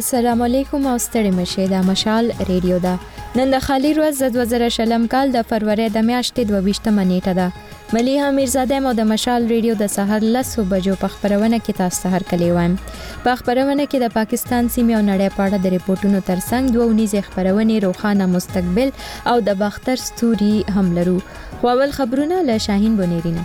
السلام علیکم او ستړي مشه د مشال ریډیو دا نن د خالی ورځ د 2020 کال د فروری د میاشتې 22 نیټه ده مليحه میرزاده مو د مشال ریډیو د سحر 10 بجو په خبرونه کې تاسو ته هرکلی وایم. په خبرونه کې د پاکستان سیمې او نړۍ په اړه د ریپورتونو ترڅنګ دوه ونیزه خبرونه روخانه مستقبل او د باختر ستوري هم لرو. خو اول خبرونه له شاهین بونیرینه.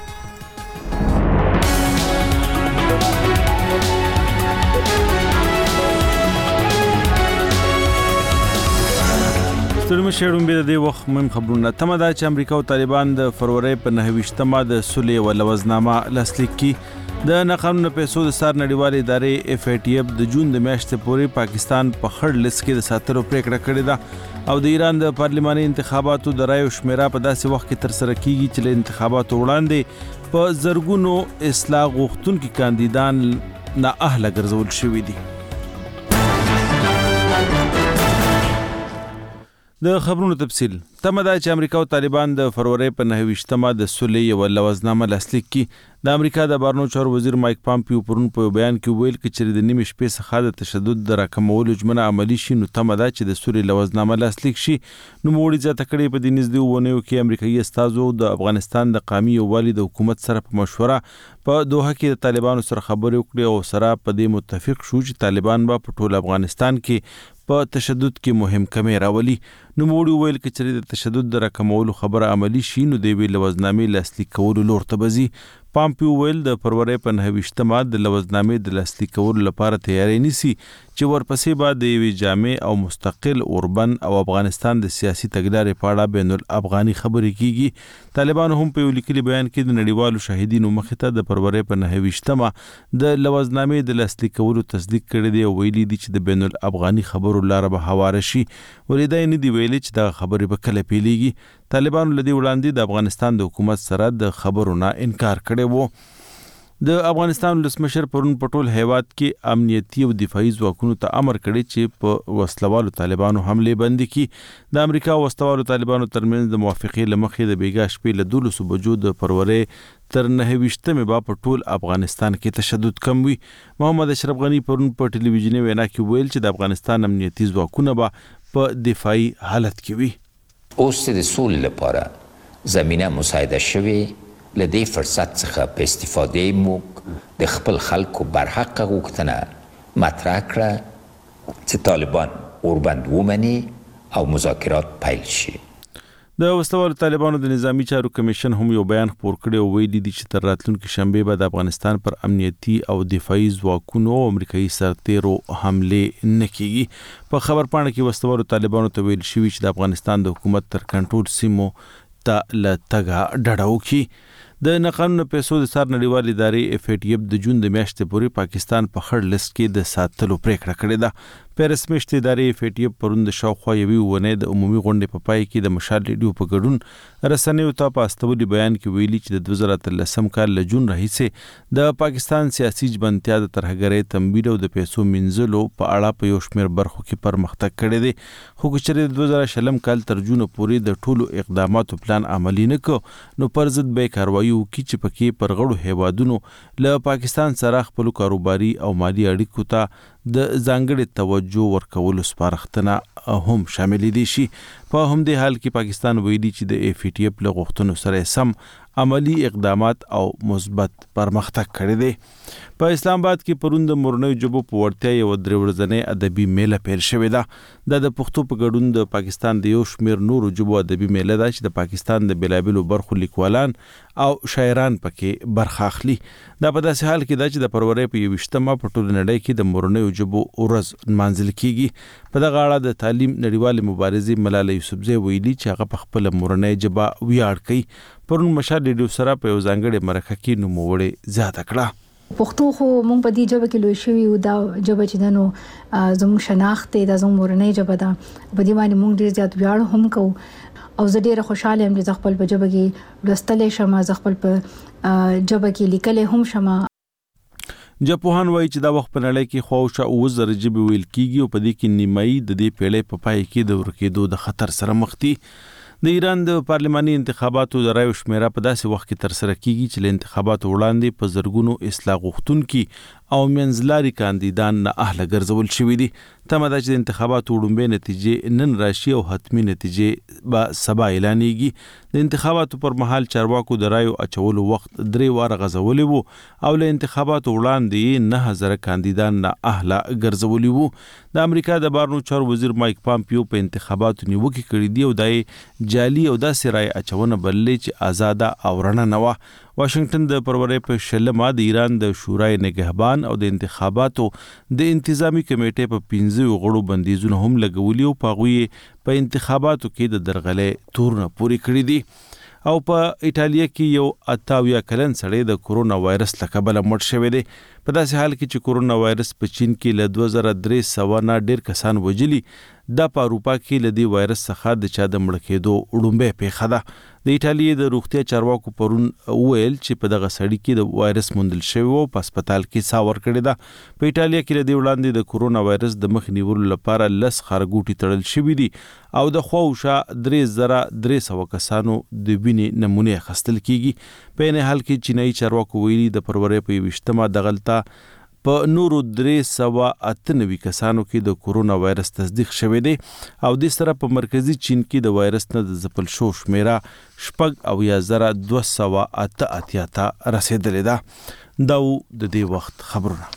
ستړي شهرون به د وخت مهم خبرونه تمه ده چې امریکا او طالبان د فروری په 29مه د صلح او لوزنامه لاسلیک کی د ناقانونه پیسو د سار نړیوال ادارې FATF د جون د میاشتې پورې پاکستان په خړ لیست کې د ساتلو پریکړه کړې ده او د ایران د پارلماني انتخاباتو د رایو شمیره په داسې وخت کې تر سره کیږي چې له انتخاباتو وړاندې په زرګونو اصلاح غوښتونکي کاندیدان نااهله ګرځول شوي دي. د خبرونو تفصیل تمه ده چې امریکا او طالبان د فروری په 29مه د صلح او لوزنامه لاسلیک کی د امریکا د بهرنیو چارو وزیر مایک پامپیو پرون په بیان کې ویل چې د نیمه شپې څخه د تشدد د راکمولو ژمنه عملی شي نو تمه ده چې د صلح لوزنامه لاسلیک شي. نو موړي ځته کړي په دې نږدې ونیو کې امریکایي استازو د افغانستان د قومي یووالي د حکومت سره په مشوره په دوحه کې د طالبانو سره خبرې وکړي او سره په دې متفق شو چې طالبان به په ټول افغانستان کې په تشدد کې مهم کمی راولي. نو موړي ویل چې د تشدد د راکمولو خبره عملی شي نو د ویل لوزنامې لاسلیک کولو لور ته بزي. پامپیو ویل د فروری په 29مه د لوزنامې د لاسلیک کولو لپاره تیاری نیسي چې ورپسې به د یوې جامع او مستقل اوربن او افغانستان د سیاسي تګلارې په اړه بین الافغاني خبرې کیږي. طالبان هم په یو لیکلي بیان کې د نړیوالو شاهدینو مخې ته د فروری په 29مه د لوزنامې د لاسلیک کولو تصدیق کړی دی او ویلي دي چې د بین الافغاني خبرو لاره به هواره شي. ولې نه دی ویلي چې دا خبرې به کله پیلېږي. طالبانو لدی وړاندې د افغانستان د حکومت سره د خبرو نه انکار کړی وو. د افغانستان ولسمشر پرون په ټول هیواد کې امنیتي او دفاعي ځواکونو ته امر کړی چې په وسلوالو طالبانو حمله بند کړي. د امریکا وسلوالو طالبانو ترمنځ د موافقې لمخې د بیګا شپې له 12 بجو د فروری تر 29مه به په ټول افغانستان کې تشدد کم وي. محمد اشرف غنی پرون په ټلویزیوني وینا کې ویل چې د افغانستان امنیتي ځواکونه به په دفاعي حالت کې وي. اوس د سولې لپاره زمينه مساعده شوي لدی فرصت څخه په استفاده موږ د خپل خلکو برحق غوښتنه مطرح کړه چې طالبان اوربند ومني او مذاکرات پیل شي. د وسلوالو طالبانو د نظامی چارو کمیشن هم یو بیان خپور کړی او ویلي دي چې تر راتلونکي شنبه به د افغانستان پر امنیتي او دفاعي ځواکونو او امریکایي سرتیرو حمله نه کیږي. په خبر پاڼه کې وسلوالو طالبانو ته ویل شوی چې د افغانستان د حکومت تر کنټرول سیمو ته لټګه ډډه وکړي. د ناقانونه پیسو د سار نړیوال ادارې FATF د جون د میاشتې پورې پاکستان په خړ لیست کې د ساتلو پریکړه کړې ده. په رسمي ادارې FATF پرون د شاوخوا یوې ونې د عمومي غونډې په پای کې د مشال ریډیو په ګډون رسنیو ته په استولي بیان کې ویلي چې د 2013 کال له جون راهیسې د پاکستان سیاسي جبنتیا د ترهګرۍ تمویل او د پیسو منځلو په اړه په یو شمېر برخو کې پرمختګ کړی دی. خو چې د 2020 کال تر جون پورې د ټولو اقداماتو پلان عملی نه کړ نو پر ضد به کاروایی وکړي چې پکې پر غړو هیوادونو له پاکستان سره خپل کاروباري او مالی اړیکو ته د ځانګړي توجه ورکولو سپارښتنه هم شامل دي شي. په همدې حال کې پاکستان ویلي چې د FATF له غوښتنو سره سم عملی اقدامات او مثبت پرمختګ کړی دی. په اسلام آباد کې پرون د مورنیو ژبو په وړتیا یو درې ورځنۍ ادبي میله پیل شوې ده. د پښتو په ګډون د پاکستان د یو شمېر نورو ژبو ادبي میله ده چې د پاکستان د بېلابېلو برخو لیکوالان او شاعران پکې برخه اخلي. دا په داسې حال کې ده چې د فروری په 21مه په ټول نړۍ کې د مورنیو ژبو ورځ نمانځل کیږي. په دغه اړه د تعلیم نړیوال مبارزې ملاله یوسفزۍ ویلي چې هغه په خپل مورنۍ ژبه ویاړ کوي. پرون مشال ریډیو سره په یو ځانګړي مرکه کې نوموړې زیاته کړه. پښتو خو مونږ په دې ژبه کې لوي شوی او دا ژبه چې دنو زموږ شناخت د زموږ مورنۍ ژبه ده. په دې باندې مونږ ډیر زیات ویاړ هم کوو او زه ډیره خوشاله یم چې خپل په ژبه کې لوستلې شم، زه خپل په ژبه کې لیکلې هم شم. جاپوهان وایي چې دا وخت په نړۍ کې خواوشا 2000 ژبې ویل کیږي او په دې کې نیمایي د دې پیړۍ په پای کې د ورکېدو د خطر سره مخ دي. د ایران د پارلماني انتخاباتو د رایو شمیره په داسې وخت کې تر سره کیږي چې له انتخاباتو وړاندې په زرګونو اصلاح غوښتونکي او منځلاري کاندیدان نه اهله ګرځول شوي دي. تمه ده چې د انتخاباتو وړومبۍ نتیجې نن راشي او حتمي نتیجې به سبا اعلانېږي. د انتخاباتو پر مهال چارواکو د رایو اچولو وخت 3 واره غځولی وو او له انتخاباتو وړاندې 9000 کاندیدان نه اهله ګرځولي وو. د امریکا د بهرنیو چارو وزیر مایک پامپیو په انتخاباتو نیوکې کړې دي او دای جعلي او داسې رای اچونه بللې چې آزاده او رڼه نه وه. واشنگټن د فروری په 20 د ایران د شورای نگهبان او د انتخاباتو د انتظامی کمیټې په 15 غړو بندیزونه هم لګولي او په هغوی په انتخاباتو کې د درغلې تورونه پورې کړي دي. او په ایټالیا کې یو 88 کلن سړی د کرونا وایرس له کبله مړ شوی دی. په داسې حال کې چې کرونا وایرس په چین کې له 2300 نه ډیر کسان وژلي، د په اروپا کې له دې وایرس څخه د چا د مړ کېدو وړومبۍ پیښه ده. د ایټالیا د روغتیا چارواکو پرون ویل چې په دغه سړي کې د وایرس موندل شوی او په هسپتال کې ساه ورکړې ده. په ایټالیا کې له دې وړاندې د کرونا وایرس د مخ نیولو لپاره 10 خارګوټي تړل شوي دي او د خواوشا 3300 کسانو د وینې نمونه اخیستل کیږي. په نه حال کې چینایي چارواکو ویلي د فروری په 20 دغلطه په نورو 398 کسانو کې د کرونا وایرس تصدیق شوی دی او د سره په مرکزی چین کې د وایرس نه د ځپل شو شمیره 2,288 ته رسیدلې ده. دا د دې وخت خبرونه.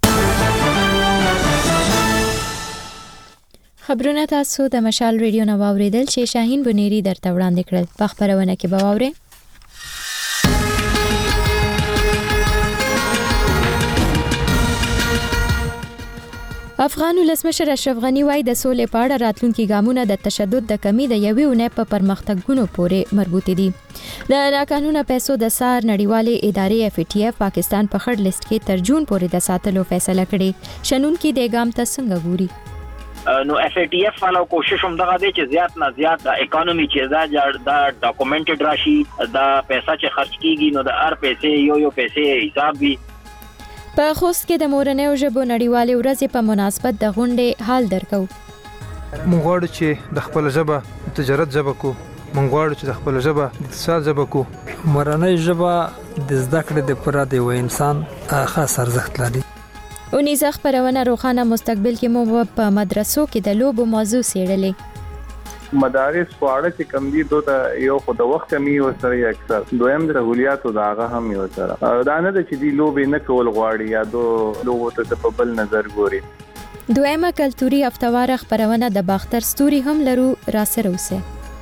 خبرونه تاسو د مشال ریډیو نه واوریدل چې شاهین بنيري درته وړاندې کړل. په خبرونه کې به واورئ افغان ولسمشر اشرف غنی وایي د سولې په اړه راتلونکي ګامونه د تشدد د کمی د یوې اونۍ په پرمختګونو پورې مربوط دي. د ناقانونه پیسو د سار نړیوالې ادارې FATF پاکستان په خړ لیست کې تر جون پورې د ساتلو فیصله کړې. شنونکي د ګام ته څنګه ګوري؟ نو FATF والا کوشش هم دغه دی چې زیات نه زیات د اکانومي چې دا ډاکومنټډ راشي، دا پیسې چې خرج کیږي نو د هر پیسې یو پیسې حساب وي. په خوست کې د مورنیو ژبو نړیوالې ورځې په مناسبت د غونډې حال درکو. مونږ غواړو چې د خپل ژبه تجارت ژبه کو، مونږ غواړو چې د خپل ژبه اقتصاد ژبه کو. مورنۍ ژبه د زده کړې د پوره د یو انسان خاص ارزښت لري. اونیزه خبرونه روښانه مستقبل کې مو په مدرسو کې د لوبو موضوع څېړلې. مدارس خواړه چې کم دي دوته یو خو د وخت کمی او سره اکثر دویم د رغولیاتو داغه هم یو سره دا نه د چې دی لوبې نه کول غواړي یا دو لوبو ته په بل نظر ګوري. دویمه کلتوري هفتوار خبرونه د باختر ستوري هم لرو را سره اوسه.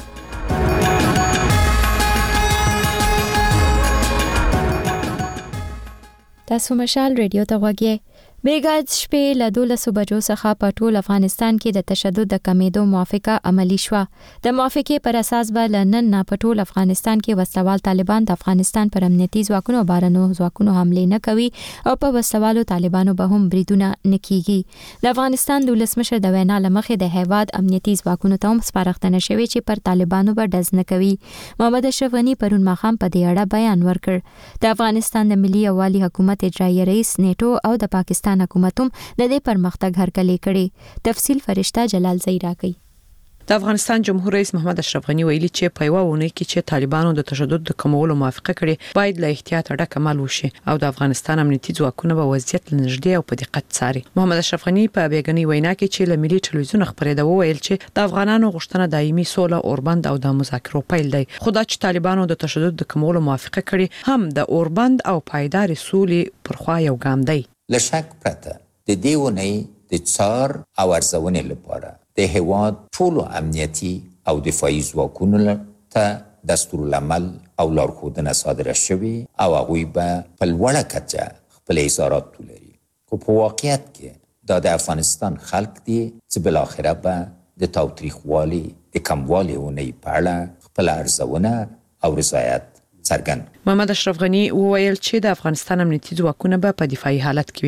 تاسو مشال ریډیو ته غوږی. بیګا شپې له 12 بجو څخه په ټول افغانستان کې د تشدد د کمیدو موافقه عملی شوه. د موافقې پر اساس به لنن په ټول افغانستان کې وسلوال طالبان د افغانستان پر امنیتي ځواکونو بارنو ځواکونو حمله نه کوي او په وسلوالو طالبانو به هم بریدونه نه کیږي. د افغانستان د ولسمشر د وینا لمخې د هیواد امنیتي ځواکونو ته هم سپارښتنه شوې چې پر طالبانو به ډز نه کوي. محمد اشرف غنی پرون ماښام په دې اړه بیان ورکړ. د افغانستان د ملي یووالي حکومت اجرایي رئیس نیټو او د پاکستان حکومتوم د دې پرمختګ هرکلی کړي. تفصیل فرشته جلال زیرا کوي. د افغانستان جمهور رئیس محمد اشرف غنی ویلي چې په یو ونه کې چې طالبانو د تشدد د کمولو موافقه کړې باید له احتیاط ډک عمل وشي او د افغانستان امنیتي ځواکونه به وضعیت لنږدې او په دقت څاري. محمد اشرف غنی په بیګنی وینا کې چې له ملي ټلویزیون خبرېده وویل چې د افغانانو غوښتنه دایمي سوله اوربند او د مذاکرو پیل دی. خو دا چې طالبانو د تشدد د کمولو موافقه کړې هم د اوربند او پایدار سولې پرخوا یو ګام دی. لشک پرته د دې ونې د څار او ارزونې لپاره د هیواد ټولو امنیتي او دفاعي ځواکونو ته دستورالعمل او لارښودنه صادره شوې او هغوی به په لوړه کچه خپل اظهارات ولري. خو په واقعیت کې دا د افغانستان خلک دي چې بالاخره به د تاوتریخوالي د کموالي ونې په اړه خپل ارزونه او رضایت څرګند. محمد اشرف غنی وویل چې د افغانستان امنیتي ځواکونه به په دفاعي حالت کې وي.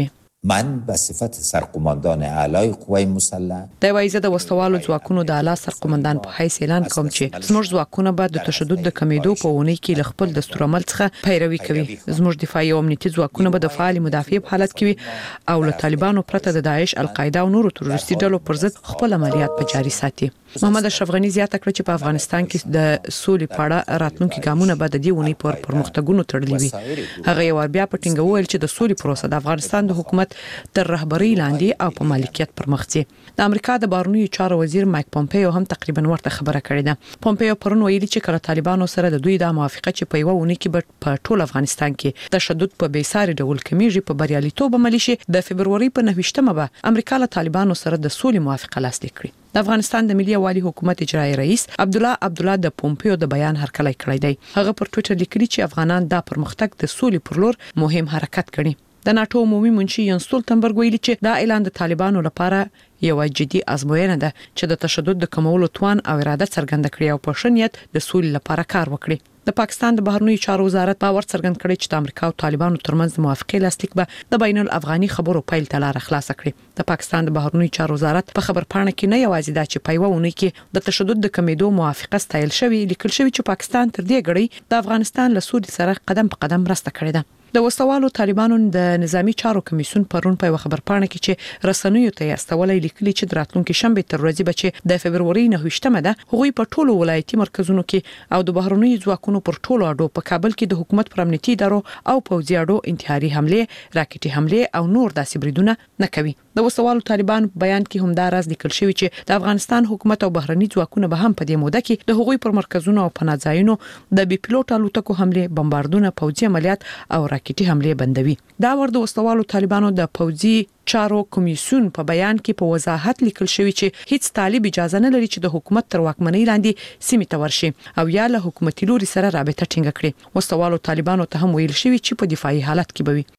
من به صفت سرقماندان اعلای قوای مسلح د وایزه د وسوالو ځواکونو د اعلی سرقمندان په حیث اعلان کوم چې زموږ ځواکونه به د تشدد د کمیدو په ونې کې ل خپل دستورالعمل څخه پیروي کوي. زموږ دفاعي او امنیتي ځواکونه به د فعال مدافع په حالت کې وي او له طالبانو پرته د داعش، القاعده او نورو تروریستي ډلو پر ضد خپل عملیات په جاري ساتي. محمد اشرف غنی زیاته کړ چې په افغانستان کې د سولې په اړه راتلونکي ګامونه به د دې ونې پر پرمختګونو تړلي وي. هغه یو بیا په ټینګه وویل چې د سولې پروسه د افغانستان د حکومت تر رهبری لاندې او په مالکیت پر مخ ځي. د امریکا د بهرنیو چارو وزیر مایک پومپیو هم تقریبا ورته خبره کړې ده. پومپیو پرون ویلي چې کله طالبانو سره د دوی د موافقه چې په یو ونې کې په ټول افغانستان کې تشدد په بیساري ډول کمیږي په بریالیتوب عملی شي، د فبرवरी په 9مه به امریکا له طالبانو سره د سولې موافقه لاسلیک کړي. د افغانستان د ملي والي حکومت اجرایی رئیس عبدالله د پومپیو د بیان هرکلی کړی دی. هغه پر ټوئیټر لیکلي چې افغانان دا پرمختګ د سولې پر لور مهم حرکت کړي. د ناتو عمومي منشي ینس ستولتنبرګ ویلي چې دا اعلان د طالبانو لپاره یو جدي ازموینه ده چې د تشدد د کمولو توان او اراده څرګنده کړي او په شنیت د سولې لپاره کار وکړي. د پاکستان د بهرنیو چارو وزارت باور څرګند کړی چې د امریکا او طالبانو ترمنځ د موافقې لاسلیک به د بین الافغاني خبرو پیل ته لار خلاص کړي. د پاکستان د بهرنیو چارو وزارت په خبرپاڼه کې نه یوازې دا چې په یو ونې کې د تشدد د کمیدو موافقه ستایل شوی، لیکل شوی چې پاکستان تر دې غړي د افغانستان له سولې سره قدم په قدم مرسته کړې ده. د وسوالو طالبانو د نظامی چارو کمیسیون پرون په خبرپاڼه کې چې رسنیو ته استولې لیکلي چې د راتلونکي شنبه تر ورځې بچي د فبرवरी 9مه ده هغوی په ټولو ولایتي مرکزونو کې او د بهرنیو ځواکونو پر ټولو اډو په کابل کې د حکومت پر امنیتي ادارو او پوځي اډو انتحاري حمله، راکټي حمله او نور داسې بریدونه نه کوي. د وسوالو طالبان بیان کې هم دا راز لیکل شوی چې د افغانستان حکومت او بهرني ځواکونه به هم په دې موده کې د هغوی پر مرکزونو او پناهځایونو د بي پيلوټ الوتکو حمله، بمباردونه، پوځي عملیات او راکټي حمله بندوي. دا ورته وسوالو طالبانو د پوځي چارو کمیسیون په بیان کې په وضاحت لیکل شوی چې هیڅ طالب اجازه نه لري چې د حکومت تر واکمنۍ لاندې سیمې ته ورشي او یا له حکومتي لوري سره رابطه ټینګه کړي. وسوالو طالبانو ته هم ویل شوی چې په دفاعي حالت کې بوي.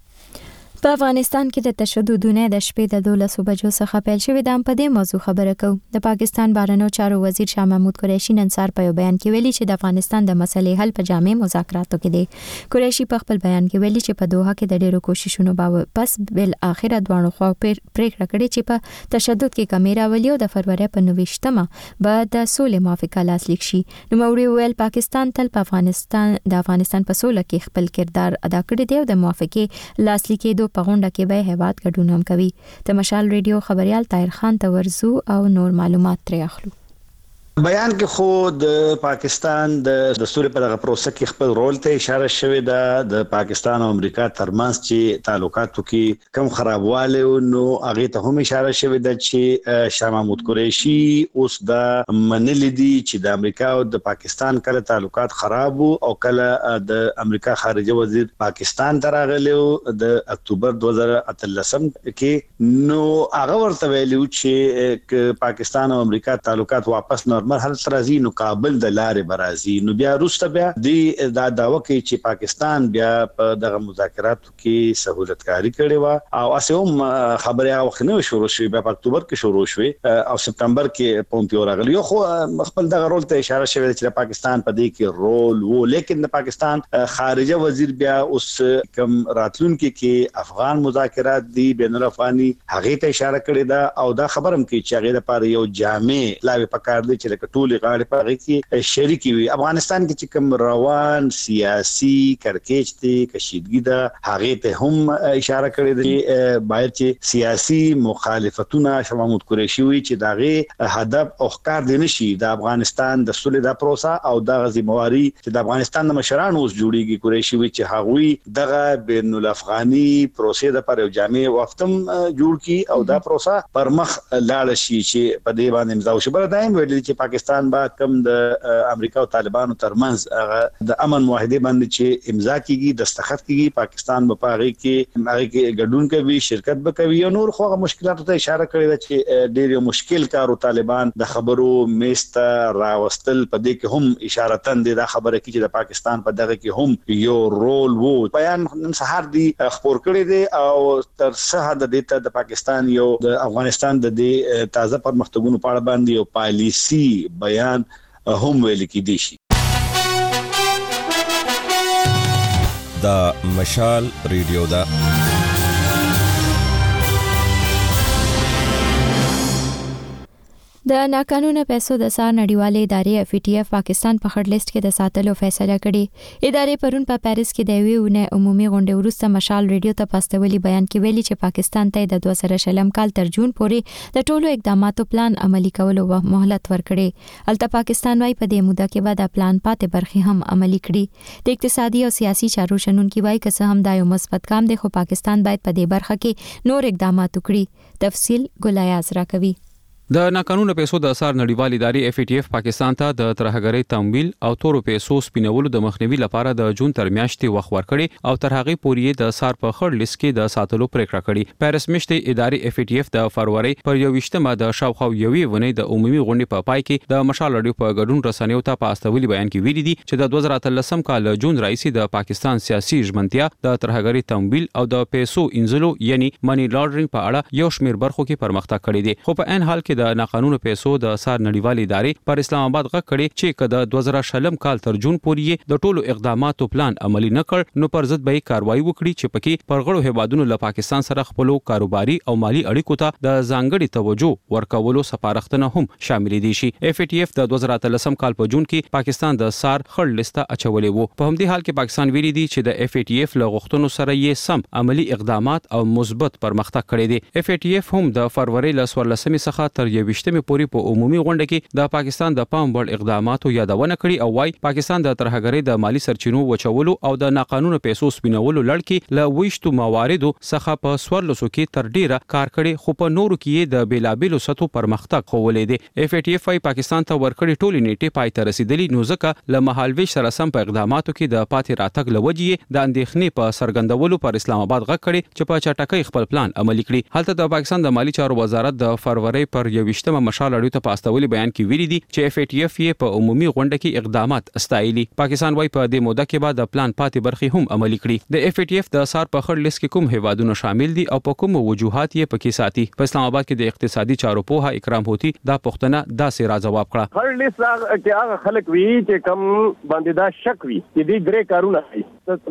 په افغانستان کې د تشددونه د شپې د 12 بجو څخه پیل شوې ده. په دې موضوع خبره کوو. د پاکستان بهرنیو چارو وزیر شاه محمود قریشي نن سهار په بیان کې ویلي چې د افغانستان د مسلې حل په جامع مذاکراتو کې دی. قریشي په خپل بیان کې ویلي چې په دوحه کې د ډیرو کوششونو باوجود پس بل اخر دوه خوا پریکړه کړې چې په تشدد کې کمی راولي او د فبرवरी په 9مه به د سولې موافقه لاسلیک شي. نو موري ویل پاکستان تل په افغانستان په سوله کې خپل کردار ادا کړی دی او د موافقه لاسلیکېدو په غونډه کې به هیواد ګډون هم کوي. د مشال ریډیو خبريال طاهر خان ته ورزو او نور معلومات ترې اخلو. بیان کې خو د پاکستان د سولې په دغه پروسه کې خپل رول ته اشاره شوې ده. د پاکستان او امریکا ترمنځ چې تعلقاتو کې کم خرابواله نو هغه ته هم اشاره شوې ده چې شاه محمود قریشي اوس د منلې دي چې د امریکا او د پاکستان کله تعلقات خراب او کله د امریکا خارجه وزیر پاکستان ته راغلی د اکتوبر 2013 کې نو هغه ورته ویلو چې پاکستان او امریکا تعلقات واپس نورمال حالت راځي نو کابل د لارې برازي نو بیا روسته بیا د داوا کوي چې پاکستان بیا په دغه مذاکراتو کې سہولتکاری کړې و او اسه هم خبره وخت نه شروع شوه په اکتوبر کې شروع شوه او سپتمبر کې پومپیو راغلی خو خپل دغه رول ته اشاره شوه چې پاکستان په دې کې رول وو لیکن د پاکستان خارجه وزیر بیا اوس کم راتلونکي کې افغان مذاکرات دی بین الافغاني هغه ته اشاره کړې ده او دا خبرم کوي چې هغه لپاره یو جامع لاوي پکار دی چې ټولې غاړې په هغه کې شریکي وي. افغانستان کې چې کوم روان سیاسي کړکېچ دي کشیدګي ده هغه ته هم اشاره کړې ده چې باید چې سیاسي مخالفتونه شاه محمود قریشي وي چې دغه هدف او ښکار دي نشي د افغانستان د سولې د پروسه او د ذمہواری چې د افغانستان د مشرانو اوس جوړیږي قریشي وي چې هغوی دغه بین الافغاني پروسې د پر جامع وختم جوړ کی او دا پروسه پر مخ لاړ شي چې په دې باندې امضا وشي. بل دایم ویل چې پاکستان با کم د امریکا او طالبانو ترمنځ د امن معاهده باندې چې امضا کیږي دستخط کیږي پاکستان په هغه کې ګډون کوي شرکت وکوي او نور خو مشکلاتو ته اشاره کړې ده چې ډېر مشکل کارو طالبان د خبرو میسته راوستل په دې کې هم اشاره تند ده خبره کې چې د پاکستان په دغه کې هم یو رول وو. بیان نن سهار دی خبر کړی دی او تر څه حد د پاکستان یو د افغانستان د تازه پرمختګونو په اړه باندې یو پالیسی بیان هم ویل کېدی شي. دا مشال ریډیو دا د ناقانونه پیسو د سار نړیوالې ادارې FATF پاکستان په خړ لیست کې د ساتلو فیصله کړې. ادارې پرون په پاریس کې د یوې عمومي غونډې وروسته مشال ریډیو ته پاستولي بیان کې ویلي چې پاکستان ته د 2020 کال تر جون پورې د ټولو اقداماتو پلان عملي کولو مهلت ورکړي. البته پاکستان وايي په دې موده کې به د پلان پاتې برخې هم عملي کړي. د اقتصادي او سیاسي چارو شنونکي وايي که څه هم دا یو مثبت کام دی خو پاکستان باید په دې برخه کې نور اقدامات وکړي. تفصیل ګلایاز راکوي. د ناقانونه پیسو د اثار نړیوال ادارې FATF پاکستان ته د ترهګرۍ تمویل او تورو پیسو سپینولو د مخنیوي لپاره د جون تر میاشتې وخت ورکړي او تر هغه پورې د اثار په خړ لیست کې د ساتلو پریکړه کړې. پاریس میاشتې ادارې FATF د فروری پر 21مه د شاوخوا یوې ونې د عمومي غونډې په پای کې د مشال رادیو په ګډون رسنیو ته په استولي بیان کې ویلي دي چې د 2013 کال جون راځي د پاکستان سیاسي ژمنتیا د ترهګرۍ تمویل او د پیسو انځلو یعنی منی لانډرینګ په اړه یو شمېر برخو کې پرمختګ کړی دی. خو په عین حال کې د ناقانونه پیسو د اثار نړیوال ادارې پر اسلام آباد غږ کړي چې کله 2020 کال تر جون پورې د ټولو اقداماتو پلان عملي نه کړ نو پر ضد به کاروایی وکړي چې پکې پرغړو هیوادونو له پاکستان سره خپل کاروباري او مالی اړیکو ته د ځانګړي توجه ورکولو سپارښتنه هم شامل دي شي. FATF د 2013 کال په جون کې پاکستان د سار خړ لیست اچولې وو. په همدې حال کې پاکستان ویلي دي چې د FATF له غوښتنو سره یې سم عملی اقدامات او مثبت پرمختګ کړی دی. FATF هم د فروری ل 14 څخه تر 20 پورې په عمومي غونډه کې د پاکستان د پام وړ اقداماتو یادونه کړې او وايي پاکستان د ترهګرۍ د مالی سرچینو وچولو او د ناقانونه پیسو سپینولو لړ کې له وښتو مواردو څخه په 1400 کې تر ډیره کار کړي خو په نورو کې د بیلابیلو سطحو پرمختګ خوولې دي. FATF وايي پاکستان ته ورکړي ټولې نیټې پای ته رسیدلي نو ځکه له مهالويش سره سم په اقداماتو کې د پاتې راتګ لوجې د اندېښنې په سرګندولو پر اسلام آباد غږ کړي چې په چټکۍ خپل پلان عملي کړي. حالت د پاکستان د مالی چارو وزارت د فروری پر 21مه مشال اړیو ته پاستولي بیان کې ویلي دي چې FATF یې په عمومي غونډه کې اقدامات استایلي. پاکستان وايي په دې موده کې بعد د پلان پاتې برخې هم عملي کړي. د FATF د اثار په خړ لیست کې کوم هیوادونه شامل دي او په کوم وجوهات یې پکې ساتي. په اسلام آباد کې د اقتصادي چارو پوها اکرام هوتی دا پوښتنه داسې را جواب کړه. خړ لیست کې هغه خلک وی چې کم باندې دا شک وی چې دې درې کارونه کوي.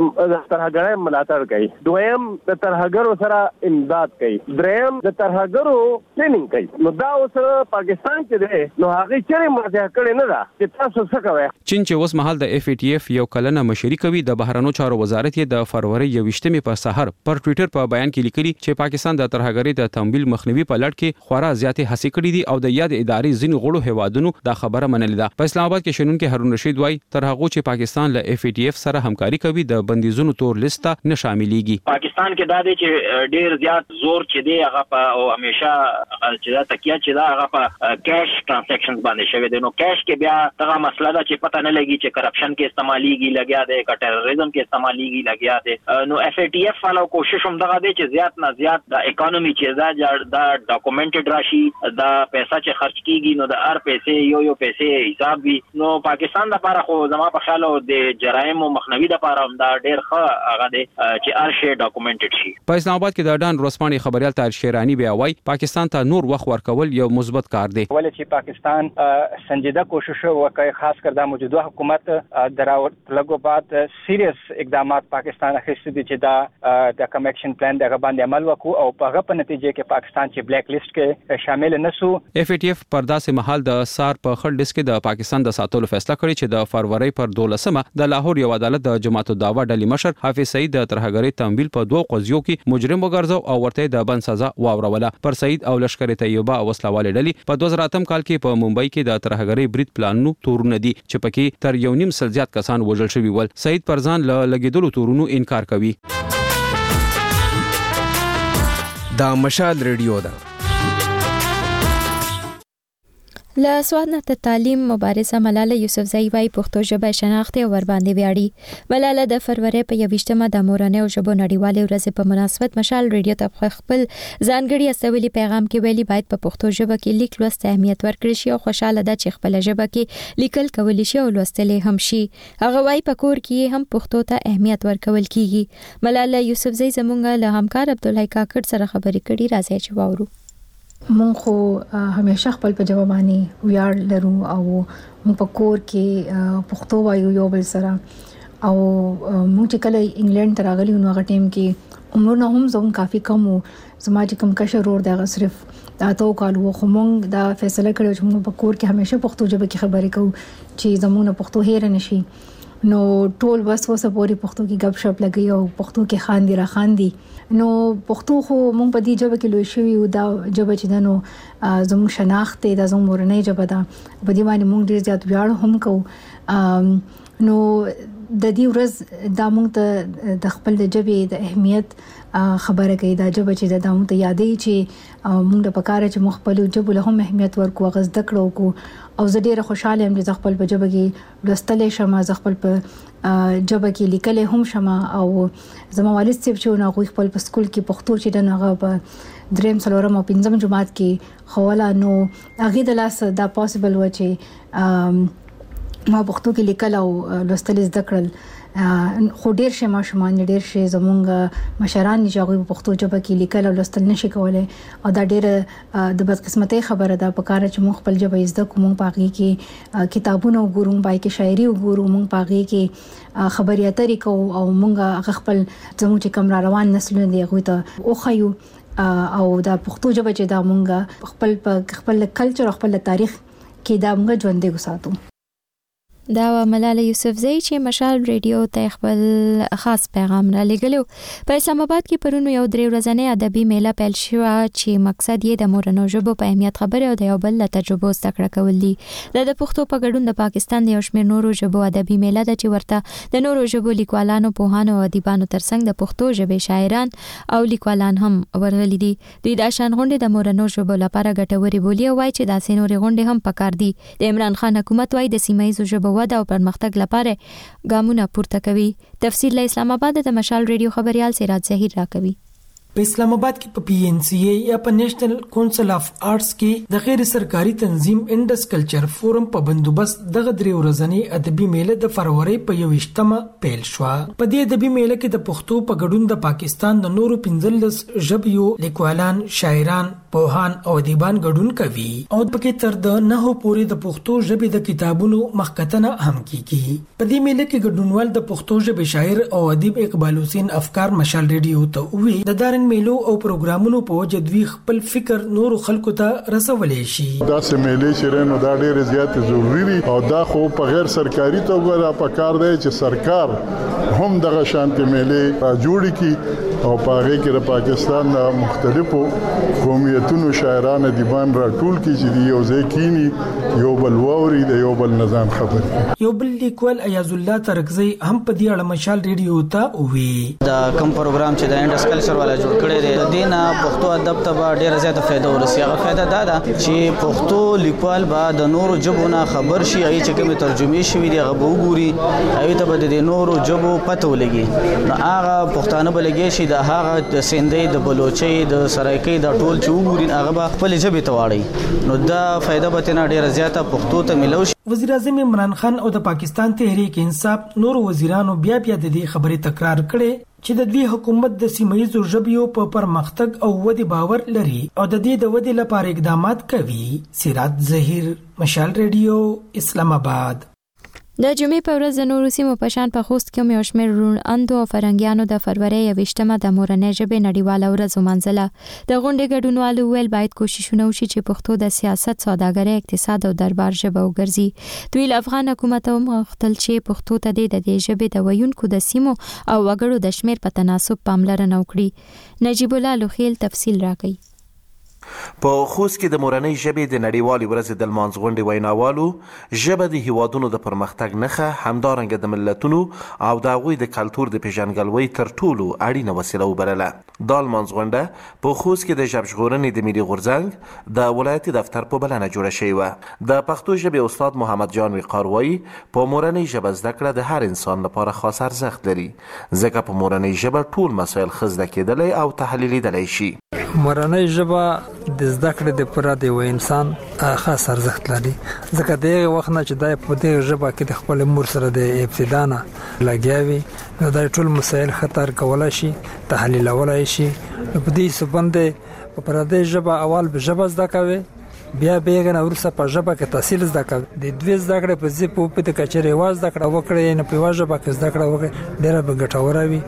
ترهګرۍ ملاتړ کوي. دویم د ترهګرو سره امداد کوي. دریم د ترهګرو ټریننګ کوي. نو دا اوس پاکستان کې دی نو هغه چیرې مرجع کړي نه ده چې تاسو څه کوئ. چین چې اوس مهال د FATF یو کلنه مشري کوي د بهرنیو چارو وزارت یې د فروری 21مې په سحر پر ټوئیټر په بیان کې لیکلي چې پاکستان د ترهګرۍ د تمویل مخنیوي په لړ کې خورا زیاتې هڅې کړې دي او د یاد ادارې ځینو غړو هیوادونو دا خبره منلې ده. په اسلام آباد کې شنونکو هارون رشید وايي تر هغه چې پاکستان له FATF سره همکاري کوي د بندیزونو تور لیست نه شاملېږي. پاکستان کې دا دی چې ډیر زیات زور چې دی هغه په او همیشه چې دا تکیه چې دا هغه په کیش ټرانزیکشنز باندې شوی دی. نو کیش کې بیا دا مسله ده چې پته نه لګي چې کرپشن کې استعماليږي لګیا دی که ټیرریزم کې استعماليږي لګیا دی. نو FATF والو کوشش هم دغه دی چې زیات نه زیات د اکانومي چې دا ډاکومنټډ راشي دا پیسې چې خرج کیږي نو د هر پیسې یو پیسې حساب وي. نو پاکستان لپاره خو زما په خیال د جرایم او مخنیوي لپاره هم دا ډیر ښه هغه دی چې هر شی ډاکومنټډ شي. په اسلام آباد کې د ډان رسماني خبريال طاهر شیرانی بیا وايي پاکستان ته نور وخت ورکول یو مثبت کار دی. ولې چې پاکستان سنجیده کوشش وکړي خاص کر د موجوده حکومت دراوټلګو بعد سیریس اقدامات پاکستان اخیستي دي چې دا د کم اکشن پلان دغه باندې عمل وکړو او په هغه په نتیجه کې پاکستان چې بلیک لیست کې شامل نشو. FATF پر داسې محل د سار په خړ لیست کې د پاکستان د ساتلو فیصله کړې چې د فروری پر 12مه د لاهور یو عدالت د جماعت الدعوه ډلې مشر حافظ سعید د ترهګرۍ تمویل په دوه قضیو کې مجرم وګرځاو او ورته د بند سزا واوروله. پر سعید او لشکره طیبه او وسلواله ډلې په 2008 کال کې په ممبئی کې د ترهګرۍ برید پلانونو تورونه دي چې پکې تر 1.5 سل زیات کسان وژل شوي ول. سعید پر ځان لګیدلو تورونو انکار کوي. دا مشال ریډیو ده. له سواد نه تعلیم مبارزه ملاله یوسفزۍ وايي پښتو ژبه شناخت او ور باندې ویاړي. ملاله د فروری په 21مه د مورنۍ ژبو نړیوالې ورځې په مناسبت مشال ریډیو ته خپل ځانګړي استولی پیغام کې ویلي باید په پښتو ژبه کې لیک لوست اهمیت ورکړي شي او خوشاله ده چې خپل ژبه کې لیکل کول شي او لوستل هم شي. هغه وايي په کور کې هم پښتو ته اهمیت ورکول کیږي. ملاله یوسفزۍ زموږ له همکار عبدالله کاکړ سره خبرې کړي راځي چې واورو. مونږ خو همیشه خپل په ژبه باندې ویاړ لرو او مونږ په کور کې پښتو وایو یو بل سره او مونږ چې کله انګلند ته راغلي نو هغه ټیم کې عمرونه هم زموږ کافي کم وو. زما چې کوم کشر ور دغه صرف تاسو کالو خو مونږ دا فیصله کړو چې موږ په کور کې همیشه پښتو ژبه کې خبرې کوو چې زموږ پښتو هېر نشي. نو ټول وسوسه پوری پښتو کې غب شپ لګي او پښتو کې خاندي را خاندي. نو پښتو خو مونږ په دې ژبه کې لوي شوی او دا ژبه چې دنو زموږ شناخت دا زموږ مورنۍ ژبه ده. په دې باندې مونږ ډیر زیات ویاړ هم کوو. نو د دې ورځ دا مونږ ته د خپل ژبې د اهمیت خبره کوي. دا ژبه چې دا مونږ ته یادې چې مونږ د پکاره چې مخبل ژبه له هم اهمیت ورکو غز دکړو کو. او زه ډیره خوشاله یم چې خپل په ژبه کې لوستلې شم، خپل په ژبه کې لیکلې هم شم. او زما والد صاحب چې نو خپل په سکول کې پښتو چې دغه په دریم څلورم او پنځم جماعت کې خوله نو هغه د لاس دا پوسیبل و چې ما پښتو کې لیکل او لوستل زده کړل. خو ډیر شي ماشومان ډیر شي زمونږ مشران چې هغه په پښتو ژبه کې لیکل او لوستل نشي کولای او دا ډیر د بدقسمتۍ خبره ده. په کار چې موږ خپل ژبه زده کوو، موږ پاږي کې کتابونه وګورو، پای کې شاعري وګورو، موږ پاږي کې خبري اترې کوو او موږ خپل زموږ چې کوم را روان نسلونه دی هغه ته اوخیو او دا پښتو ژبه چې دا موږ خپل کلچر او خپل تاریخ کې دا موږ ژوندۍ وساتو. دا ملاله یوسفزئی چې مشال ریډیو ته خپل خاص پیغام را لګلو. په اسلام آباد کې پرونو یو درې ورځنۍ ادبي میله پیل شو چې مقصد یې د مورنو ژبو په اهمیت خبره او د یو بل تجربو زده کړه کول دي. د پښتو په ګډون د پاکستان د یو شمېر نورو ژبو ادبي میله ده چې ورته د نورو ژبو لیکوالانو، پوهانو او ادیبانو ترڅنګ د پښتو ژبې شاعران او لیکوالان هم ورغلي دي. دوی د شان غونډې د مورنو ژبو لپاره ګټوري بولي او وايي چې داسې نورې غونډې هم پکار دي. د عمران خان حکومت وايي د سیمایي ژبو وده او پرمختګ لپاره ګامونه پورته کوي. تفصیل له اسلام آباد د مشال ریډیو خبريال سراج ظهیر راکوي. په اسلام آباد کې په پی ان سی ای یا په نېشنل کونسل اف آرټس کې د غیر سرکاري تنظیم انډس کلچر فورم په بندوبست دغه درې ورځنۍ ادبي میله د فروری په 21مه پیل شو. په دې ادبي میله کې د پښتو په ګډون د پاکستان د نورو 15 ژبو لیکوالان، شاعران، پوهان او ادیبان ګډون کوي او پکې تر د 9 پورې د پښتو ژبې د کتابونو مخکتنه هم کیږي. په دې میله کې ګډونوال د پښتو ژبې شاعر او ادیب اقبال حسین افکار مشال ریډیو ته وی د دارن میلو او پروګرامونو په وجه دوی خپل فکر نورو خلکو ته رسولې شي. دا سیمېلې چې رنو دا ډېر زیات ضروری دي او دا خو په غیر سرکاري توګه را پکار دی چې سرکار هم دغه شانتي میلې جوړ کړي او په هغه کې د پاکستان د مختلفو قومیتونو شاعران ادیبان راټول کړي چې یو ځای کینی یو بل ووري د یو بل نظام خبري. یو بل لیکوال ایاز الله ترکزی هم په دې اړه مشال ریډیو ته وی دا کوم پروګرام چې د انډس کلچر والا جوړ کړی دی د دینه پښتو ادب ته ډیره زیاته فائدہ ورسي. هغه فائدہ دا ده چې پښتو لیکوال به د نورو ژبونو خبر شي، ای چې کومه ترجمه شوی دی هغه وګوري، ای ته به د نورو ژبو پته ولګي. نو هغه پښتانه بلګي شي د هغه د سندې د بلوچي د سرایکي د ټول چې وګوري هغه به خپل ژبه ته واړي. نو دا فائدہ به تنه ډیره زیاته پښتو ته ملو شي. وزیر اعظم عمران خان او د پاکستان تحریک انصاف نورو وزیرانو بیا د دې خبرې تکرار کړي چې د دوی حکومت د سیمایي ژبو په پرمختګ او ودې باور لري او د دې د ودې لپاره اقدامات کوي. سراج ظهیر، مشال ریډیو، اسلام آباد. د جمعې په ورځ د نورو سیمو په شان په خوست کې یو شمېر روڼاندو او فرنګیانو د فروری 21مه د مورنۍ ژبې نړیواله ورځ ومانځله. د غونډې ګډونوالو ویل باید کوششونه وشي چې پښتو د سیاست، سوداګرۍ، اقتصاد او دربار ژبه وګرځي. دوی له افغان حکومت هم غوښتل چې پښتو ته د دې ژبې د ویونکو د سیمو او وګړو د شمېر په تناسب پاملرنه وکړي. نجیب الله لوخیل تفصیل راکوي. په خوست کې د مورنۍ ژبې د نړیوالې ورځې د لمانځ غونډې ویناوالو ژبه د هیوادونو د پرمختګ نښه، همدارنګه د ملتونو او د هغوی د کلتور د پیژندګلوۍ تر ټولو اړینه وسیله وبلله. دا لمانځ غونډه په خوست کې د ژبژغورنې د ملي غورځنګ د ولایتي دفتر په بلنه جوړه شوې وه. د پښتو ژبې استاد محمد جان وقار وایي په مورنۍ ژبه زده کړه د هر انسان لپاره خاص ارزښت لري، ځکه په مورنۍ ژبه ټول مسایل ښه زده کېدلی او تحلیلیدلی شي. مورنۍ ژبه د زده کړې د پوره د یو انسان خاص ارزښت لري، ځکه د وخت نه چې د په دې ژبه کې د خپل مور سره د ابتدا نه لګیا وي نو د ټول مسایل خطر کولای شي، تحلیلولای شي. په دې سبند په پردې ژبه اول به ژبه زده کوي، بیا بیګنه ورسره په ژبه کې تحصیل زده کوي. د دوی زده کړې په ځې په د کچري واز زده کړه وکړي نه په واجبه کې زده کړه وکړي ډېر به ګټوره وي.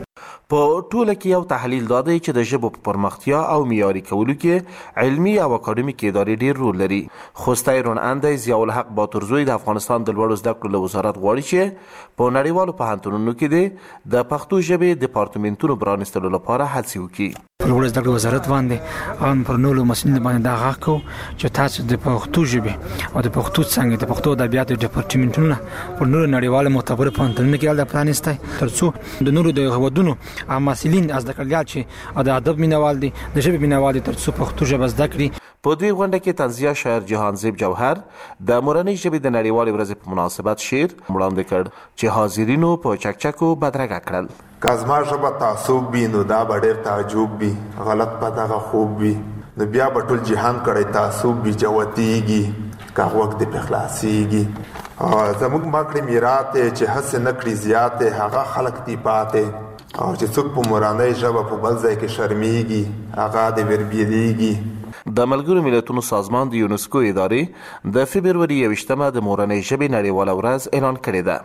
په ټوله کې یو تحلیل دا دی چې د ژبو په پرمختیا او معیاري کولو کې علمي او اکاډمیکي ادارې ډېر رول لري. خوستی روڼاندی ضیاء الحق باتورزوی د افغانستان د لوړو زده کړو له وزارت غواړي چې په نړیوالو پوهنتونونو کې د پښتو ژبې ډپارټمنټونو پرانیستلو لپاره هڅې وکړي. لوړو زده کړو وزارت باندې هم پر نورو مسؤلینو باندې دا غږ کوو چې تاسو د پښتو ژبې او د پښتو څانګې د پښتو ادبیاتو ډپارټمنټونه پر نورو نړیوالو معتبرو پوهنتونونو کې د پرانیستی ترڅو د نورو د هیوادونو مسؤلین از د کلیات چې د ادب مینوال دي د ژبې مینوال دي ترڅو پښتو ژبه زده کړي. په دې غونډه کې طنزیه شاعر جهانزیب جوهر د مورنۍ ژبې د نړیوالې ورځې په مناسبت شعر وړاندې کړ چې حاضرینو په چکچکو بدرګه کړل. که زما ژبه تعصب وي نو دا به ډېر تعجب وي، غلط به دغه خوب وي، نو بیا به ټول جهان کړی تعصب وي جوتیږي که غوږ دې پې خلاصیږي. زموږ مکړې میرات چې هسې نه کړي زیاتې هغه خلک دي پاتې، او چې څوک په مورنۍ ژبه په بل ځای کې شرمیږي هغه دې وربیلیږي. د ملګرو ملتونو سازمان د یونسکو ادارې د فبروري 21 د مورنۍ ژبې نړیواله ورځ اعلان کړې ده.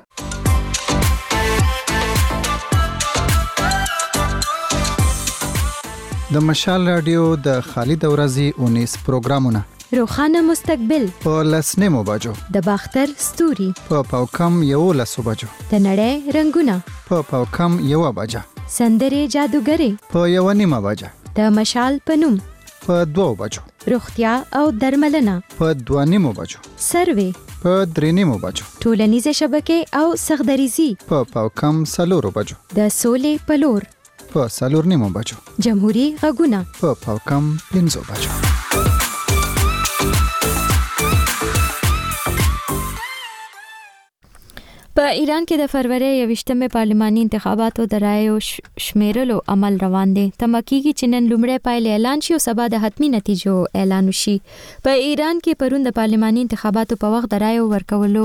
د مشال رادیو د خالد ورځې 19 پروګرامونه: روخانه مستقبل په لسنیمو بجو، د باختر ستوري په پاوکم 11 بجو، د نړۍ رنگونه په پاوکم 1 بجه، سندرې جادوګرې په 1:30 بجه، د مشال پنوم په 2 بجو، روغتیا او درملنه په 2:30 بجو، سروې په 3:30 بجو، ټولنیزه شبکې او سغدریزي په پاوکم 4 بجو، د سولې پلور په 4:30 بجو، جمهوریت غږونه په پاوکم 5 بجو. په ایران کې د فروری 21 پارلماني انتخاباتو د رایو شمیرلو عمل روان دی. تمکیږي چې نن لومړی پایلې اعلان شي او سبا د حتمی نتیجو اعلان وشي. په ایران کې پرون د پارلماني انتخاباتو په وخت د رایو ورکولو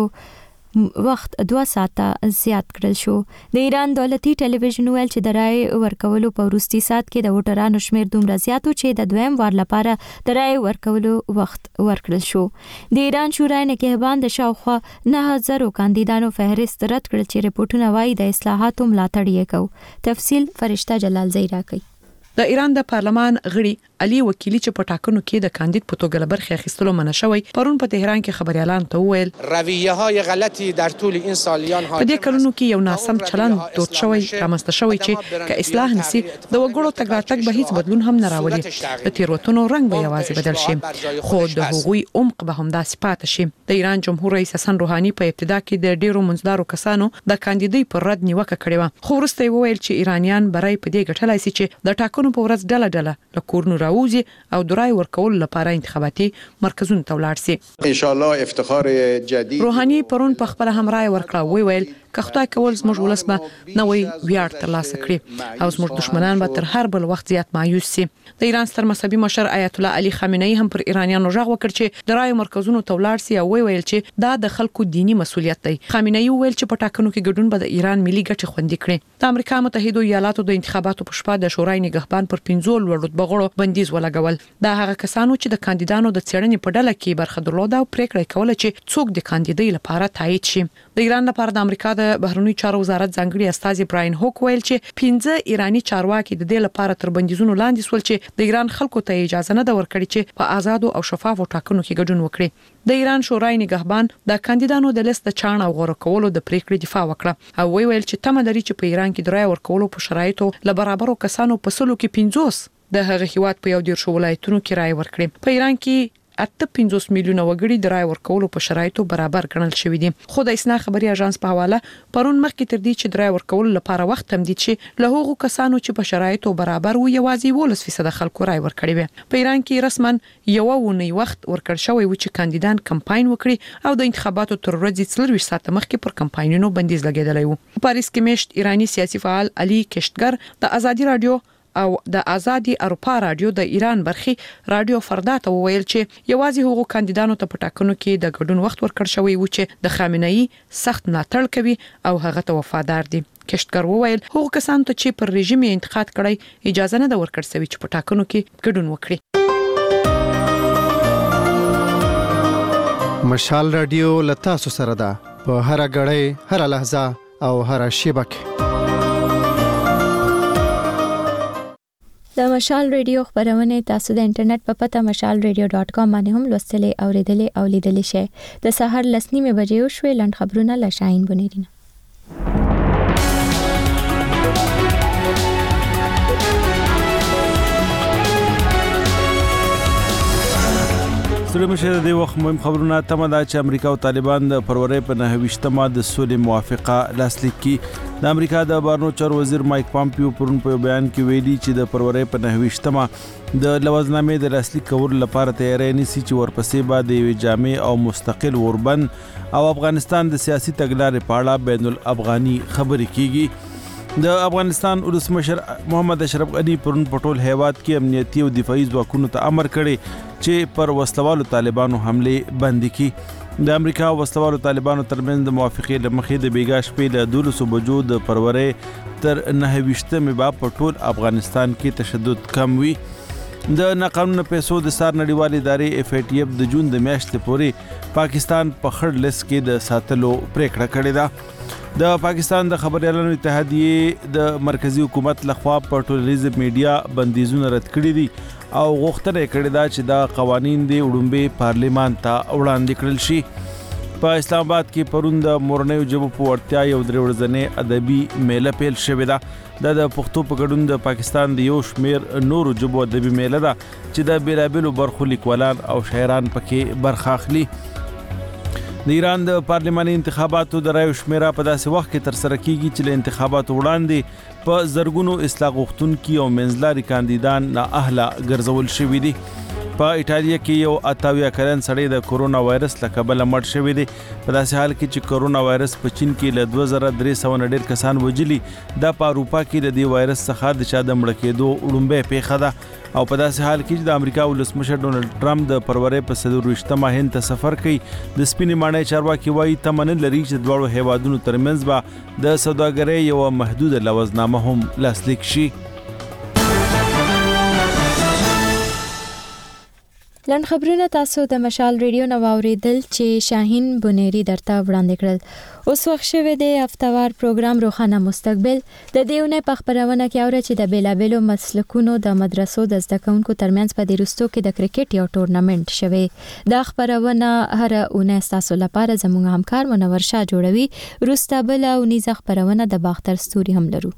وخت 2 ساعته زیات کړل شو. د ایران دولتي ټلویزیون ویل چې د رای ورکولو په وروستي ساعت کې د ووټرانو شمیر دومره زیاتو چې د دویم وار لپاره د رای ورکولو وخت ورکړل شو. د ایران شورای نگهبان د شاوخوا 9000 کاندیدانو فهرست رد کړل چې رپورټونه وايي د اصلاحاتو ملاتړ یې کوي. تفصیل فرشته جلال زئی راکړي. د ایران د پارلمان غړي علي وکیلی چې په ټاکنو کې د کاندید په توګه برخه اخیستلو منع شوی پرون په تهران کې خبريالان ته وویل رویه‌های غلطی در طول این سالیان په دې کلونو کې یو ناسم چلند دود شوی رامنځته شوی چې که اصلاح نشي د وګړو تګ راتګ به هیڅ بدلون هم نه راولي. د تیروتنو رنگ به یوازې بدل شي خو د هغوی عمق به هم داسې پاتې شي. د ایران جمهور رئیس حسن روحاني په ابتدا کې د ډیرو منځدارو کسانو د کاندیدۍ پر رد نیوکه کړې و خو وروسته وویل چې ایرانیان برای په دې ګټلای شي چې د ټاکنو په ورځ ډله له کورونو راوځي او د رای ورکول لپاره انتخاباتي مرکزونو ته ولاړ شي. ان شاء الله افتخار جدید. روحاني پرون په خپل هم رای ورکړه ویل که خدای کول زموږ ولس به نوې ویاړ ترلاسه کړي او زموږ دشمنان به تر هر بل وخت زیات مایوس شي. د ایران ستر مذهبي مشر آیت الله علي خامنه‌ای هم پر ایرانیانو غږ وکړ چې د رای مرکزونو ته ولاړ شي او ویل چې دا د خلکو دینی مسولیت دی. خامنه‌ای ویل چې په ټاکنو کې ګډون به د ایران ملي ګټې خوندي کړي. د امریکا متحده ایالاتو د انتخاباتو په شپه د شورای نگهبان پر 15 رتبه غړو بندیز ولګول. دا هغه کسانو چې د کاندیدانو د څېړنې په ډله کې برخه درلوده او پریکړه کوله چې څوک د کاندیدۍ لپاره تایید شي. د ایران لپاره د امریکا د بهرنیو چارو وزارت ځانګړي استاذ براین هوک ویل چې 15 ایرانی چارواکي د دې لپاره تر بندیزونو لاندې سول چې د ایران خلکو ته اجازه نه ده ورکړي چې په آزاد او شفاف ټاکنو کې ګډون وکړي. د ایران شورای نگهبان د کاندیدانو د لیست چاڼ او غوړه کولو د پریکړې دفاع وکړه او ویل چې تمه لري چې په ایران کې د رای ورکولو په شرایطو له برابرو کسانو په سلو کې 50 د هغه هیواد په 11 ولایتونو کې رای ورکړي. په ایران کې 58 میلیونه وګړي د رای ورکولو په شرایطو برابر ګڼل شوی دي. خو د اسنا خبري اژانس په حواله پرون مخکې تر دې چې د رای ورکولو لپاره وخت تمدید شي له هغو کسانو چې په شرایطو برابر وو یوازې 18% خلکو رای ورکړي وي. په ایران کې رسما یو ونی وخت ورکړ شوی و چې کاندیدان کمپاین وکړي او د انتخاباتو تر ورځې 24 ساعت مخکې پر کمپاینونو بندیز لګیدلی وو. په پاریس کې میشت ایرانی سیاسي فعال علي کشتګر د ازادي رادیو او د ازادي اروپا رادیو د ایران برخي رادیو فردا ته ویل چې یوازې هغو کاندیدانو ته په ټاکنو کې د ګډون وخت ورکړ شوی و چې د خامنه‌ای سخت ملاتړ کوي او هغه ته وفادار دي. کشتګر وویل هغو کسانو ته چې پر رژیم انتقاد کړی اجازه نه ده ورکړ شوی چې په ټاکنو کې ګډون وکړي. مشال رادیو لتاسو سره ده په هر غړې هر لحظه او هر شیبه کې. د مشال ریډیو خبرونه تاسو د انټرنیټ په پته mashalradio.com باندې هم لوستلې اوریدلې او لیدلې شئ. د سحر 9:30 بجې وشوي لاند خبرونه له شاهین بنيرین. سره مشه د وخت مهم خبرونه تمه ده چې امریکا او طالبان د فروری په 9مه د سولې موافقه لاسلیک کړي. د امریکا د بهرنیو چارو وزیر مایک پامپیو پرون په بیان کې ویلي چې د فروری په 9مه د لوازنامې د لاسلیک کولو لپاره تیاری نیسي چې ورپسې به د یو جامع او مستقل اوربند او افغانستان د سیاسي تګلارې په اړه بین الافغاني خبرې کیږي. د افغانستان ولسمشر محمد اشرف غنی پرون په ټول هیواد کې امنیتي او دفاعي ځواکونو ته امر کړی چې پر وسلوالو طالبانو حمله بند کړي. د امریکا وسلوالو طالبانو ترمنځ د موافقې لمخې د بیګا شپې له 12 بجو د فروری تر 9 په ټول افغانستان کې تشدد کم وي. د ناقانونه پیسو د سار نړیوال ادارې FATF د جون د میاشتې پورې پاکستان په خړ لیست کې د ساتلو پریکړه کړې ده. د پاکستان د خبريالانو اتحادیې د مرکزی حکومت لخوا په ټولنیز میډیا بندیزونه رد کړي دي او غوښتنه کړې ده چې دا قوانین د وړاندې پارلیمان ته وړاندې کړل شي. په اسلام آباد کې پرون د مورنیو ژبو په وړتیا یو درې ورځنې ادبي میله پیل شوې ده. د پښتو په ګډون د پاکستان د یو شمیر نورو ژبو ادبي میله ده چې د بیلابیلو برخو لیکوالان او شاعران پکې برخه اخلي. د ایران د پارلماني انتخاباتو د رایو شمیره په داسې وخت کې تر سره کیږي چې له انتخاباتو وړاندې په زرګونو اصلاح غوښتونکي او منځلاري کاندیدان نااهله ګرځول شوي دي. په ایټالیا کې یو 88 کلن سړی د کورونا وایرس له کبله مړ شوی دی. په داسې حال کې چې کورونا وایرس په چین کې له 2300 نه ډیر کسان وجلي، دا په اروپا کې د دې وایرس څخه د چا د مړ کېدو وړاندې پیښه ده. او په داسې حال کې چې د امریکا ولسمشر ډونالد ټرمپ د فروری په 24مه هند ته سفر کوي. د سپینې ماڼۍ چارواکي وایي تمنه لري چې دواړو هیوادونو ترمنځ به د سوداګرۍ یو محدود لوازنامه هم لاسلیک شي. لاند خبرونه تاسو د مشال ریډیو نو اوریدل چې شاهین بنيري درته وړاندې کړل. اوس وخت شوه د هفتوار پروګرام روخانه مستقبل د دیونه په خبرونه کې اوري چې د بیلابلو مسلکونو د مدرسو د زده کوونکو ترمنځ په دیرستو کې د کرکټ یو ټورنمنت شوه. د خبرونه هر اونۍ تاسو لپاره زموږ همکار منور شاه جوړوي. روستا بل او نيزه خبرونه د باختر ستوري هم لرو.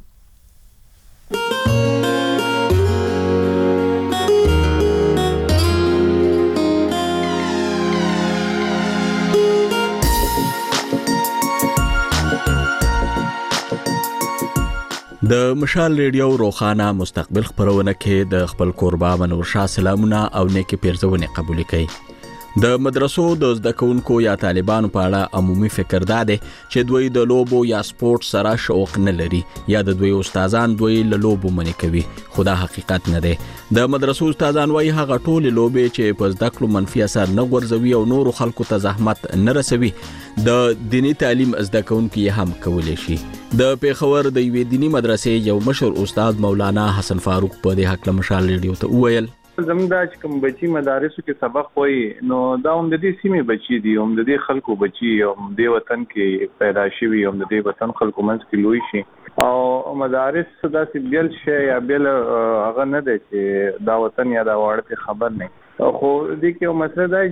د مشال ریډیو روخانه مستقبل خبرونه کې د خپل قربا منور شاه سلامونه او نیکی پیرزونه قبول کړي. د مدرسو د زده کوونکو یا طالبانو په اړه عمومي فکر داده چې دوی د لوبو یا سپورت سره شوق نه لري یا د دوی استادان دوی له لوبو منې کوي. خدا حقیقت نه ده. د مدرسو استادان وايي هغه ټول لوبې چې په زده کړو منفي اثر نه غورځوي او نور خلکو ته زحمت نه رسوي د دینی تعلیم زده کوونکي هم کولای شي. د پیښور د یوې دینی مدرسې یو مشهور استاد مولانا حسن فاروق په دې حق له مشال ریډیو ته وویل زموږ د کوم بچي مدارسو کې سبق وایي نو دا هم د دې سیمې بچي دي، هم د دې خلکو بچي، هم د وطن کې پیدا شوي، هم د دې وطن خلکو منځ کې لوی شي. او مدارس داسې بیل شي یا بیل هغه نه دی چې دا وطن یا دا واړه خبر نه. خو دې کې یو مسله ده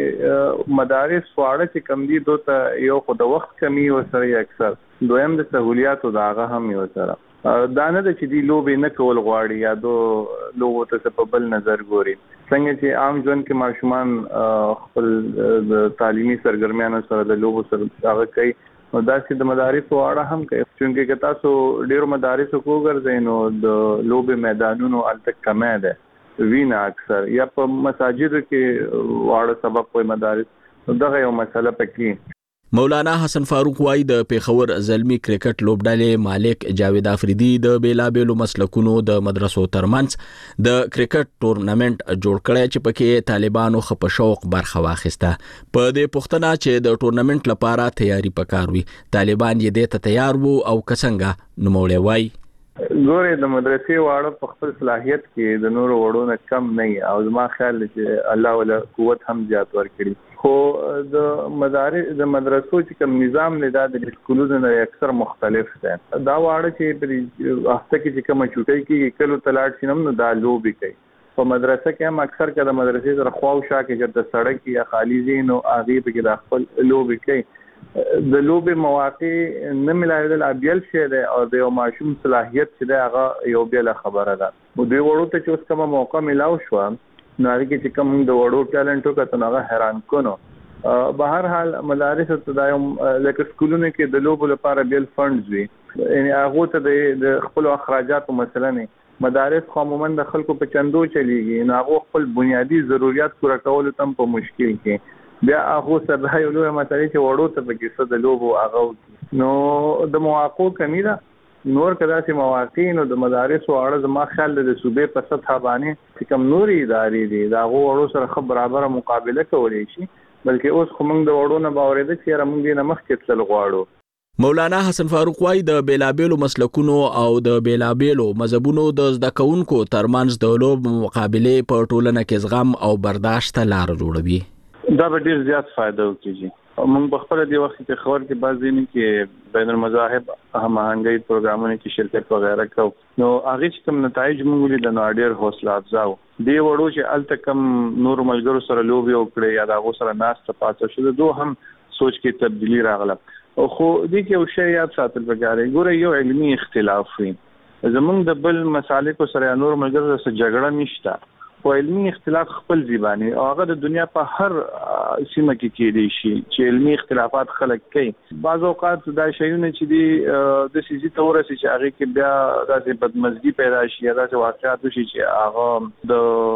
چې مدارس واړه چې کم دي دوته یو خو د وخت کمی وسره اکثر دویم د سہولیاتو دا هغه هم یو سره دا نه چې دی لوبې نه کول غواړي یا دو لوبو ته په بل نظر ګوري. څنګه چې عام ژوند کې ماشومان خپل د تعلیمي سرګرمیانو سره د لوبو سره هغه کوي نو داسې د مدارسو اړه هم کوي. چونکه که تاسو ډیرو مدارسو کو ګرځئ نو د لوبې میدانونو الته کمه ده وینا اکثر یا په مساجد کې واړه سبق وي مدارس دغه یو مسله پکې. مولانا حسن فاروق وايي د پیښور زلمی کرکټ لوبډلې مالک جاوید افریدي د بیلابېلو مسلکونو د مدرسو ترمنځ د کرکټ ټورنمنت جوړ کړی چې پکې طالبانو خپ شوق برخه واخیسته. په دې پوښتنه چې د ټورنمنت لپاره تیاری پکار وي طالبان یې د تیار وو او کڅنګه نوموړی وايي ګوره د مدرسې واړه په خپل صلاحیت کې د نورو وړو نه کم نه او زما خیال چې الله ولا قوت هم زیات ورکړي. خو د مدرسو چې کوم نظام نه د سکولونو نه اکثر مختلف دی. دا واړه چې په هفته کې چې کوم چټي کې کلو تلاټ شینم نو دا لوبي کوي. په مدرسه کې هم اکثر کله مدرسې سره خواوشا کې چې د سړک یا خالی زین او اغه په کې د خپل لوبي کوي. د لوبي مواقع نه ملایدل ابیل شه دی او د یو ماشوم صلاحیت چې دی هغه یو بل خبره ده. مو دوی وړو ته چې اوس کومه موقع ملاو شو نو هغه کې چې کوم د وړو ټالنټو کته هغه حیران کونو. بهر حال مدارس تدایم لکه سکولونو کې د لوبو لپاره بیل فندز وي، یعنی هغه ته د خپل اخراجات مثلا نه مدارس عموما د خلکو په چندو چلیږي، نو هغه خپل بنیادی ضرورت پوره کول تم په مشکل کې بیا هغه سره یو لوی مسله چې وړو ته په کې څه د لوبو هغه نو د مواقع کمی ده. نور کدا سي مواقع نو د مدارس او اړه ما خیال د صوبې په سطح باندې چې کوم نوري ادارې دي دا غوړو سره خبر برابر مقابله کولی شي، بلکې اوس کومنګ د وړو نه باورېده چې رمونږ نه مخکې تل غواړو. مولانا حسن فاروق وايي د بیلابېلو مسلکونو او د بیلابېلو مذهبونو د زده کوونکو ترمنځ د لوب مقابله په ټولنه کې زغم او برداشت ته لار جوړوي. دا به ډیر زیات فائدہ وکړي. موږ په خپل دی وخت کې خبر کې بعض دي کې بین المذاهب هماهنګي پروګرامونو کې شرکت وغیرہ کو نو هغه چې کوم نتایج موږ لیدل نو ډیر حوصله افزاو دی وړو چې التکم نور ملګرو سره لوبي وکړي یا دا غو سره ناس ته پاتې شو دوه هم سوچ کې تبدیلی راغله. خو دې کې یو شی یاد ساتل پکاره ګوره یو علمي اختلاف وي زمونږ د بل مسالې کو سره نور ملګرو سره جګړه نشته، خو علمي اختلاف خپل ځبانه او هغه د دنیا په هر سیمه کې کېدی شي چې علمي اختلافات خلق کوي. بعض اوقات دا شیونه چې دی د سيزي تورسي چې هغه کې بیا د بدمزګي پیدا شي یا د واقعیت شي چې هغه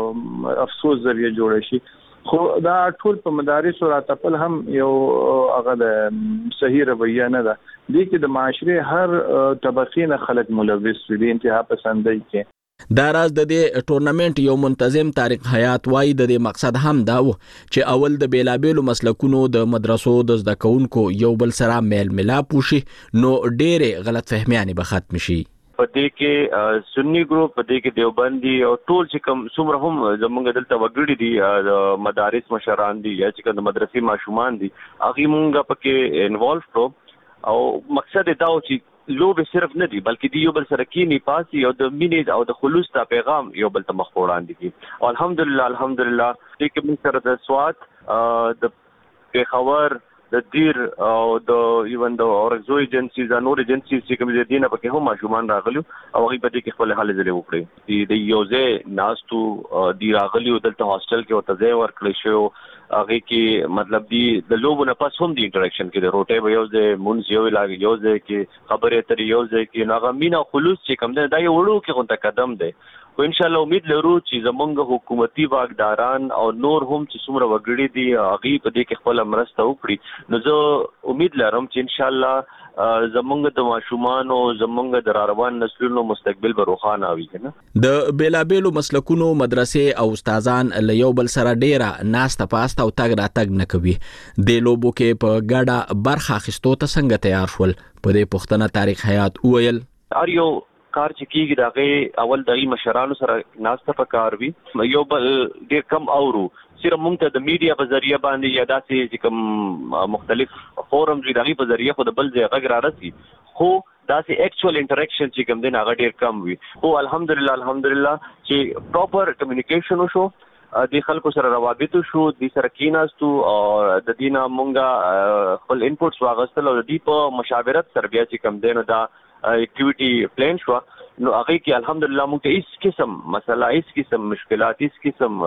د افسوس ذریعہ جوړ شي. خو دا ټول په مدارس او راتپل هم یو هغه د صحیح رویه نه ده. دې کې د معاشره هر طبقې نه خلک ملوث دي انتها پسندي کې. دا راز د دې ټورنمنت یو منتظم طارق حیات وايي د دې مقصد هم دا و چې اول د بیلابېلو مسلکونو د مدرسو د زده کوونکو یو بل سره میل ملاپ وشي نو ډېرې غلط فهمیانې به ختم شي. په دې کې سنی ګروپ په دې کې دیوبندي او ټول چې کوم څومره هم زمونږ دلته وګړي دي د مدارس مشران دي یا چې کوم مدرسې ماشومان دي هغه مونږ پکې انوالو کړو او مقصد دا و چې لوب صرف نه دی بلکې دی یو بل سره کینی پاسي او د مینې او د خلوص ته پیغام یو بل ته مخ وړاندې کی. الحمدلله دې کې موږ سره د سواد د پیښور د دیر او د ایون د اورزو ایجنسیز او نور ایجنسیز چې کوم دي نه پکې هم ماشومان راغلو او هغه په دې کې خپل حل زری وکړي. د یوځه ناستو دی راغلو دلته هاستل کې او تځای ورکړی شو هغه کې مطلب دی د لوبو نه پس هم دی انټریکشن کې د روټي به یوځه مونږ یو لاګ یوځه کې خبرې اترې یوځه کې ناغه مینا خلوص چې کوم دا یو وړو کې غونډه قدم دی. خو ان شاء الله امید لرو چې زمونږ حکومتي واګداران او نور هم چې څومره وګړي دي هغه په دې کې خپل مرسته وکړي نو زه امید لرم چې ان شاء الله زمونږ د ماشومان او زمونږ د روان نسلونو مستقبل به روښانه وي کنه. د بیلابېلو مسلکونو مدرسې او استادان له یو بل سره ډېره ناسته پاسته او تګ راتګ نه کوي. د لوبو کې په ګډه برخه اخیستو ته څنګه تیار شول؟ په دې پوښتنه طارق حیات وویل ار یو کار چې کیږي داغه اول دغه مشرانو سره ناسته پکار وي یو بل ډیر کم اورو صرف مونږ ته د میډیا په ذریعہ باندې یا داسې چې کوم مختلف فورمز دغه په ذریعہ خو د بل ځای غږ را رسي خو داسې اکچوال انټریکشن چې کوم دین هغه ډیر کم وي. او الحمدلله چې پراپر کمیونیکیشن وشو د خلکو سره روابط شو د سره کیناستو او د دینه مونږه خپل انپوټس واغستل او د دې په مشاورت سره بیا چې کوم دین دا اکټیویټي پلان شو نو هغه کې الحمدلله موږ ته هیڅ قسم مسله هیڅ قسم مشکلات هیڅ قسم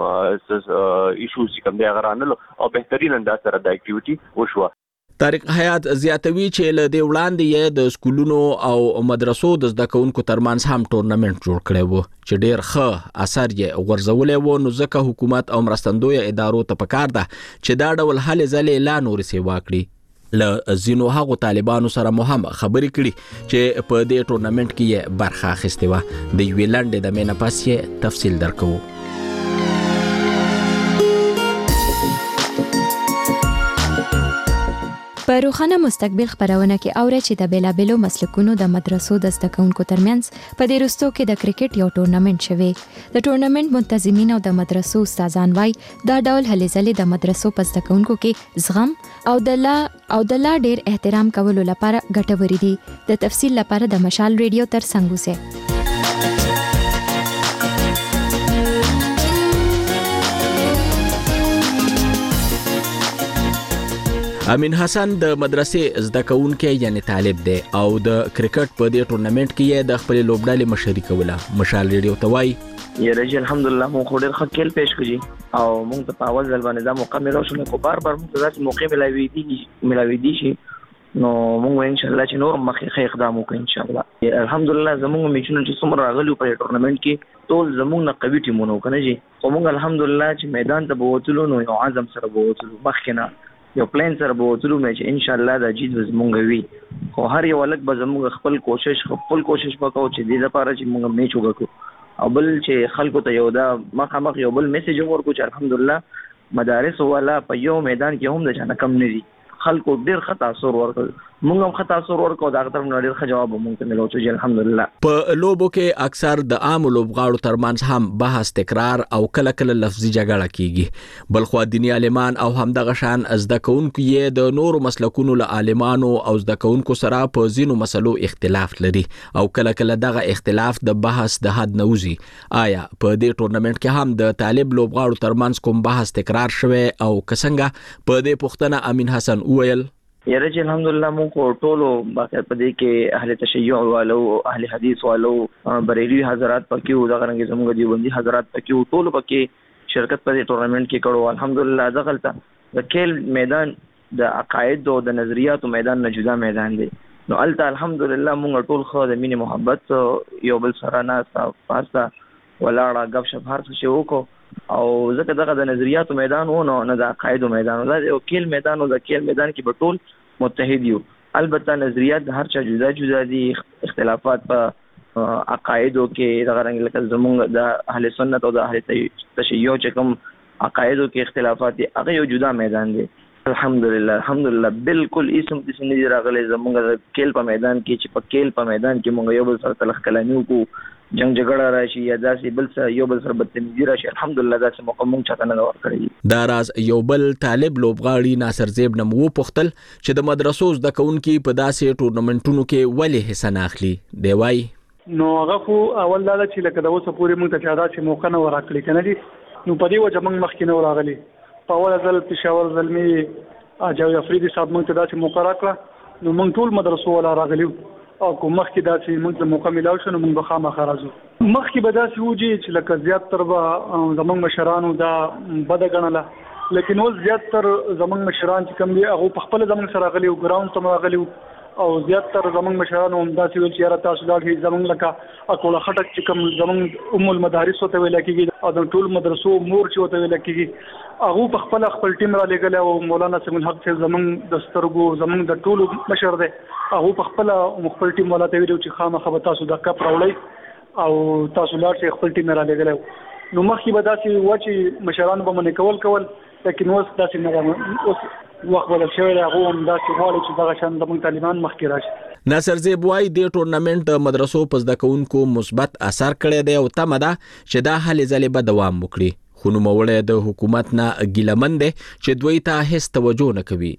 ایشوز کوم دی هغه رانه او بهترین انداز سره د اکټیویټي وشو. طارق حیات زیاتوي چې له دې وړاندې یې د سکولونو او مدرسو د زده کوونکو ترمنځ هم ټورنمنت جوړ کړی و چې ډېر ښه اثر یې غورځولی و نو ځکه حکومت او مرستندویه ادارو ته پکار ده چې دا ډول هلې ځلې لا نورې سیوا کړي. له ځینو هغو طالبانو سره مو هم خبرې کړي چې په دې ټورنمنت کې یې برخه اخیستې وه. د یوې لنډې دمې نه پس یې تفصیل درکوو. په روښانه مستقبل خبرونه کې اوري چې د بیلابېلو مسلکونو د مدرسو د زده کوونکو ترمنځ په دې وروستو کې د کرکټ یو ټورنمنت شوی. د ټورنمنت منتظمین او د مدرسو استادان وای دا ډول هلې ځلې د مدرسو په زده کوونکو کې زغم او د لا ډیر احترام کولو لپاره ګټورې دي. د تفصیل لپاره د مشال ریډیو تر څنګ اوسئ. امین حسن د مدرسې زده کوونکی یعنی طالب دی او د کرکټ په دې ټورنمنت کې یې د خپل لوبډلې مشري کوله. مشال ریډیو ته وایي یاره الحمدلله مونږ خو ډېر ښه کیل پیش کړی او مونږ ته په اول ځل باندې دا موقع ملو شو نو بار مونږ ته داسې موقع ملاوي دي شي نو مونږ ان شاء الله چې نور مخې اقدام وکړو ان شاء الله. الحمدلله زمونږ میچونه چې څومره راغلي په ټورنمنت کې ټول زمونږ نه قوي ټیمونه کنه جی خو مونږ الحمدلله چې میدان ته بوتلو نو یو عزم سره بوتلو مخکې نه یو پلان سره بوتلو مې ان شاء الله دا جیت زمونږ وي خو هر یو لک به زمونږ خپل کوشش وکړو چې دې لپاره چې مونږ میچ وکړو او بل چې خلکو ته یو دا مخامخ یو بل میسج ورکړو چې الحمدلله مدارس والا په یو میدان کې هم د چانه کم نه دي خلکو ډیر ښه تاثیر ورکړ مونږ هم ښه تاثیر ورکړو دا غتر نو ډیر ښه جواب مونږ ته ملو چې الحمدلله. په لوبو کې اکثر د عام لوبغاړو ترمنځ هم بحث تکرار او کله کله لفظي جګړه کیږي بلخو دینی عالمان او همدغه شان زده کوونکو یې د نورو مسلکونو له عالمانو او زده کوونکو سره په ځینو مسلو اختلاف لري او کله کله دغه اختلاف د بحث د حد نه وځي. آیا په دې ټورنمنت کې هم د طالب لوبغاړو ترمنځ کوم بحث تکرار شوی او کسنګه په دې پوښتنه امین حسن وویل یاره چې الحمدلله مونږ ټولو باقي په دې کې اهل تشیع والو اهل حدیث والو بریلوی حضرات پکې او دغه رنګ زموږ دیوبندي حضرات پکې ټولو پکې شرکت په دې ټورنمنت کې کړو. الحمدلله دغلطه د کېل میدان د عقاید او د نظریاتو میدان نه جدا میدان دی نو الته الحمدلله مونږ ټول خو د مینې محبت یو بل سره نه پاسه ولاړه غب شپ هر څه وکړو او ځکه دغه د نظریاتو میدان ونه نه د عقایدو میدان دا یو کېل میدان او د کېل میدان کې به ټول متحد یو. البته نظریات د هر چا جدا جدا دي اختلافات په عقایدو کې دغه رنګ لکه زمونږ د اهل سنت او د اهل تشیع چې کوم عقایدو کې اختلافات دي هغه یو جدا میدان دی. الحمدلله بالکل اسم د سنې راغلي زمونږ د کېل په میدان کې چې په کېل په میدان کې مونږ یو بل سره تلخ کلامي وکړو جنگ جګړه راشي یا داسې بل څه یو بل سره بدتمیزي راشي الحمدلله داسې موقع مونږ چاته نه ورکړی. دا راز یو بل طالب لوبغاړي ناصر زیب نم وو پختل چې د مدرسو زده کوونکي په داسې ټورنمنټونو کې ولې حصہ نه اخلي. دی وای نو هغه خو اول دا چې لکه د اوسه پورې مونږ ته چا داسې موقع نه ورکړي کنه دي نو په دې وجه مونږ مخکې نه راغلي. په اول ځل پېښور زلمي جاوید افریدي صاحب مونږ ته داسې موقع راکړه نو مونږ ټول مدرسو ولا راغلیو او کوم مخکې داسې موږ د موقع ملاو شو نو موږ به خامخا راځو. مخکې به داسې وږي چې لکه زیات تر به زموږ مشرانو دا بده ګڼله لیکن اوس زیات تر زموږ مشران چې کوم دي هغه په خپل زموږ سره راغلي او ګراوند ته راغلي او زیات تر زموږ مشرانو هم داسې ویل چې یاره تاسو لاړ زموږ لکه اکوله خټک چې کوم زموږ المدارس ته ویل کېږي او د ټول مدرسو مور چې ته ویل کېږي هغه په خپل ټیم را لګل او مولانا سمون حق صاحب زموږ د سترګو زموږ د ټولو مشر دی هغه په خپل ټیم ولا ته ویل چې خامخا به تاسو د کپ راوړی او تاسو لاړ شئ خپل ټیم را لګل نو مخکې به داسې و چې مشرانو به منې کول لیکن اوس داسې نه اوس وخت بدل شوی دی هغه هم داسې غواړي چې دغه شان زموږ طالبان مخکې راشي. ناصر زیب وایي د ټورنمنت د مدرسو په زده کوونکو مثبت اثر کړی دی او تمه ده چې دا هلې ځلې به دوام وکړي خو نوموړی د حکومت نه ګیلمن دی چې دوی ته هیڅ توجه نه کوي.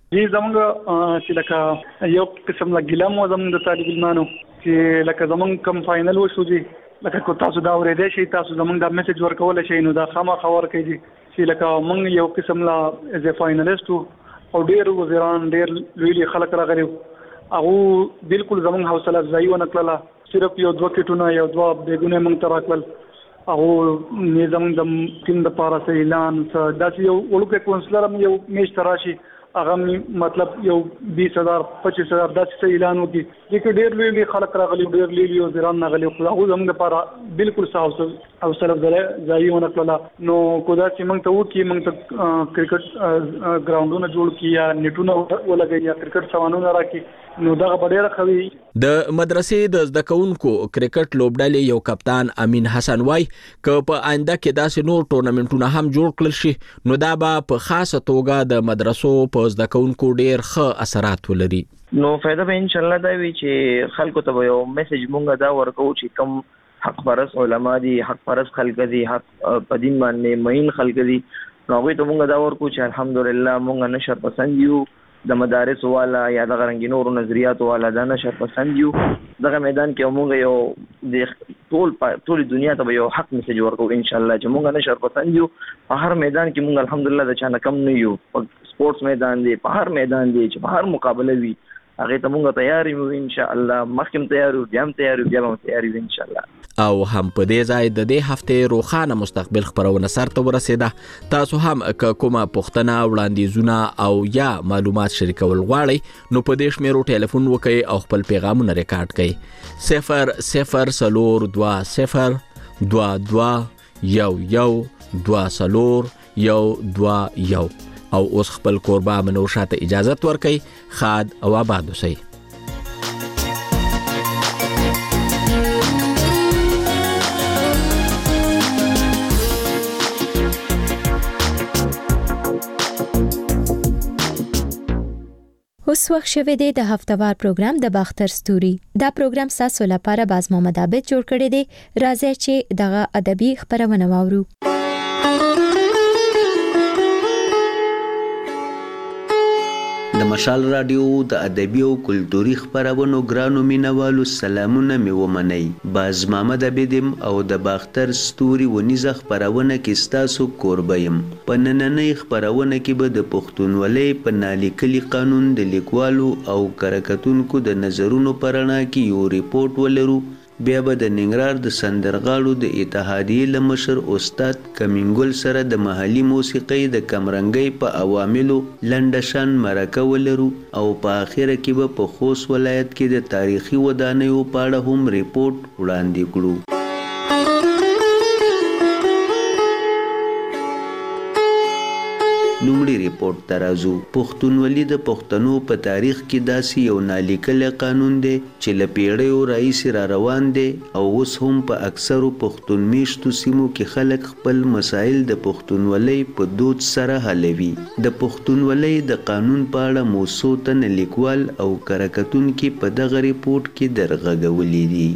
زموږ چې لکه یو قسم لا ګیلم و زموږ د طالب علمانو چې لکه زموږ کم فاینل وشو دي لکه کو تاسو دا اورېدای شئ تاسو زموږ دا میسج ورکول شئ نو دا خامخا ورکړئ چې لکه موږ یو قسم لا از ا فاینلیست او ډیر وزیران ډیر لوی خلک راغلي هغه بالکل زموږ حوصله افزایی ونه کړله صرف یو دوه کټونه یو دوه بیګونه موږ ته راکړل او نظام د ټیم د پاره اعلان داسې یو ولکه کونسلر هم یو میش تراشي هغه مطلب یو 20000 25000 داسې اعلان وکړي چې ډېر لوی خلک راغلي ډېر لوی وزیران راغلي خو هغه زموږ لپاره بالکل حوصله افزایی ونه کړله نو کودا چې موږ ته وکړي موږ ته کرکټ ګراوندونه جوړ کړي یا نیټونه ولګي یا کرکټ سامانونه راکړي نو دا ډېر خوي. د مدرسې د زده کوونکو کرکټ لوبډلې یو کپتان امین حسن وای ک په آینده کې داسې نور ټورنمنټونه هم جوړ کړل شي نو دا به په خاصه توګه د مدرسو په په زده کوونکو ډیر ښه اثرات ولري. نو فائدہ به ان شاء الله دا وی چې خلکو ته یو میسج مونږ دا ورکو چې کم حق پرس علما دي، حق پرس خلک دي، حق پدین باندې مین خلک دي، نو هغه ته مونږ دا ورکو چې الحمدلله مونږ نشر پسند یو، د مدارس والا یا د غرنګ نور نظریات والا دا نشر پسند یو. دغه میدان کې مونږ یو د ټول دنیا ته یو حق میسج ورکو ان شاء الله چې مونږ نشر پسند یو. په هر میدان کې مونږ الحمدلله د چانه کم نه یو. سپورتس میدان دی، په هر میدان دی چې په هر مقابله وي هغه ته مونږ تیار یو ان شاء الله. مخکې تیار یو، بیا هم تیار یو، بیا هم تیار یو ان شاء الله. او هم په دې ځای د دې هفته روخانه مستقبل خبرونه سره ورسېده. تاسو هم کومه پوښتنه، وړاندیزونه او یا معلومات شریکول غواړئ نو په دې شمیرو ټلیفون وکړئ او خپل پیغامونه ریکارډ کړئ. 0002222 او اوس خپل کوربه منور شاته اجازه ورکړئ. خاد او آباد اوسئ. اوس وخت شوه دی د هفتهوار پروګرام د باختر ستوري. دا پروګرام تاسو لپاره باز محمد عابد جوړ کړی دی. راځي چې دغه ادبي خبرونه واورو. د مشال رادیو د ادبي او کلتوري خبرونو ګرانو مینوالو سلامونه مې ومنئ. باز محمد عابدم او د باختر ستوري ونیزه خبرونه کې ستاسو کوربه یم. په نننۍ خبرونه کې به د پښتونولۍ په نالیکلي قانون د لیکوالو او کارکتونکو د نظرونو په رڼا کې یو ریپورت ولرو. بیا به د ننګرهار د سندرغاړو د اتحادیې له مشر استاد کمینګل سره د محلي موسیقۍ د کمرنګۍ په عواملو لنډه شان مرکه ولرو او په اخره کې به په خوست ولایت کې د تاریخي ودانیو په اړه هم ریپورت وړاندې کړو. لومړی ریپورت ته راځو. پښتونولي د پښتنو په تاریخ کې داسې یو نالیکلی قانون دی چې له پیړیو راهیسې را روان دی او اوس هم په اکثرو پښتون میشتو سیمو کې خلک خپل مسایل د پښتونولۍ په دود سره حلوي. د پښتونولۍ د قانون په اړه مو څو تنه لیکوال او کارکتونکي په دغه ریپورت کې درغږولي دي.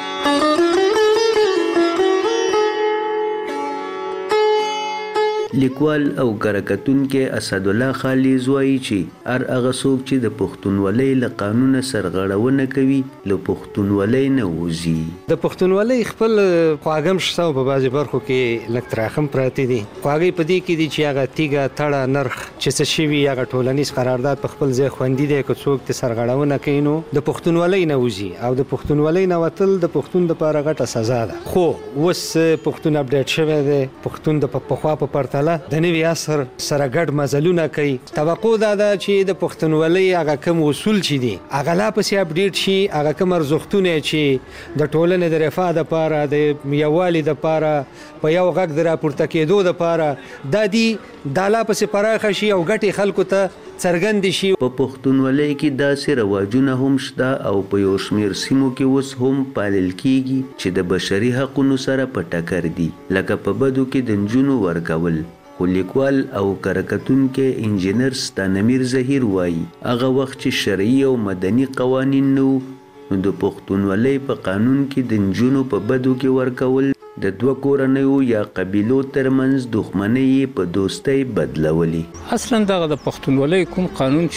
لیکوال او کارکتونکي اسد الله خالد وایي چې هر هغه څوک چې د پښتونولۍ له قانونه سرغړونه کوي له پښتونولۍ نه وځي. د پښتونولۍ خپل خواږم شته په بعضي برخو کې لږ تراخم پراته دي. خواږی په دې کې دي چې هغه تیګه تړه نرخ چې څه شوي هغه ټولنیز قرارداد په خپل ځای خوندي دی. که څوک ته سرغړونه کوي نو د پښتونولۍ نه وځي او د پښتونولۍ نه وتل د پښتون لپاره غټه سزا ده. خو اوس پښتون اپډیټ شوی دی. پښتون د پخوا په پرتله د نوي عصر سره ګډ مزلونه کوي. توقع دا ده چې د پښتونولۍ هغه کوم اصول چې دي هغه لا پسې اپډیټ شي. هغه کوم ارزښتونه چې د ټولنې د رفاه لپاره، د یووالي لپاره، په یو غږ د راپورته کېدو لپاره دا دي دا لا پسې پراخه شي او ګټې خلکو ته څرګند شي. په پښتونولۍ کې داسې رواجونه هم شته او په یو شمېر سیمو کې اوس هم پالل کېږي چې د بشري حقونو سره په ټکر دي، لکه په بدو کې د نجونو ورکول. خو لیکوال او کارکتونکي انجینر ستانمیر زهیر وایي هغه وخت چې شرعي او مدني قوانین نو د پښتونولۍ په قانون کې د نجونو په بدو کې ورکول د دوه کورنیو یا قبیلو ترمنځ دښمنۍ په دوستۍ بدلولي. اصلا دغه د پښتونولۍ کوم قانون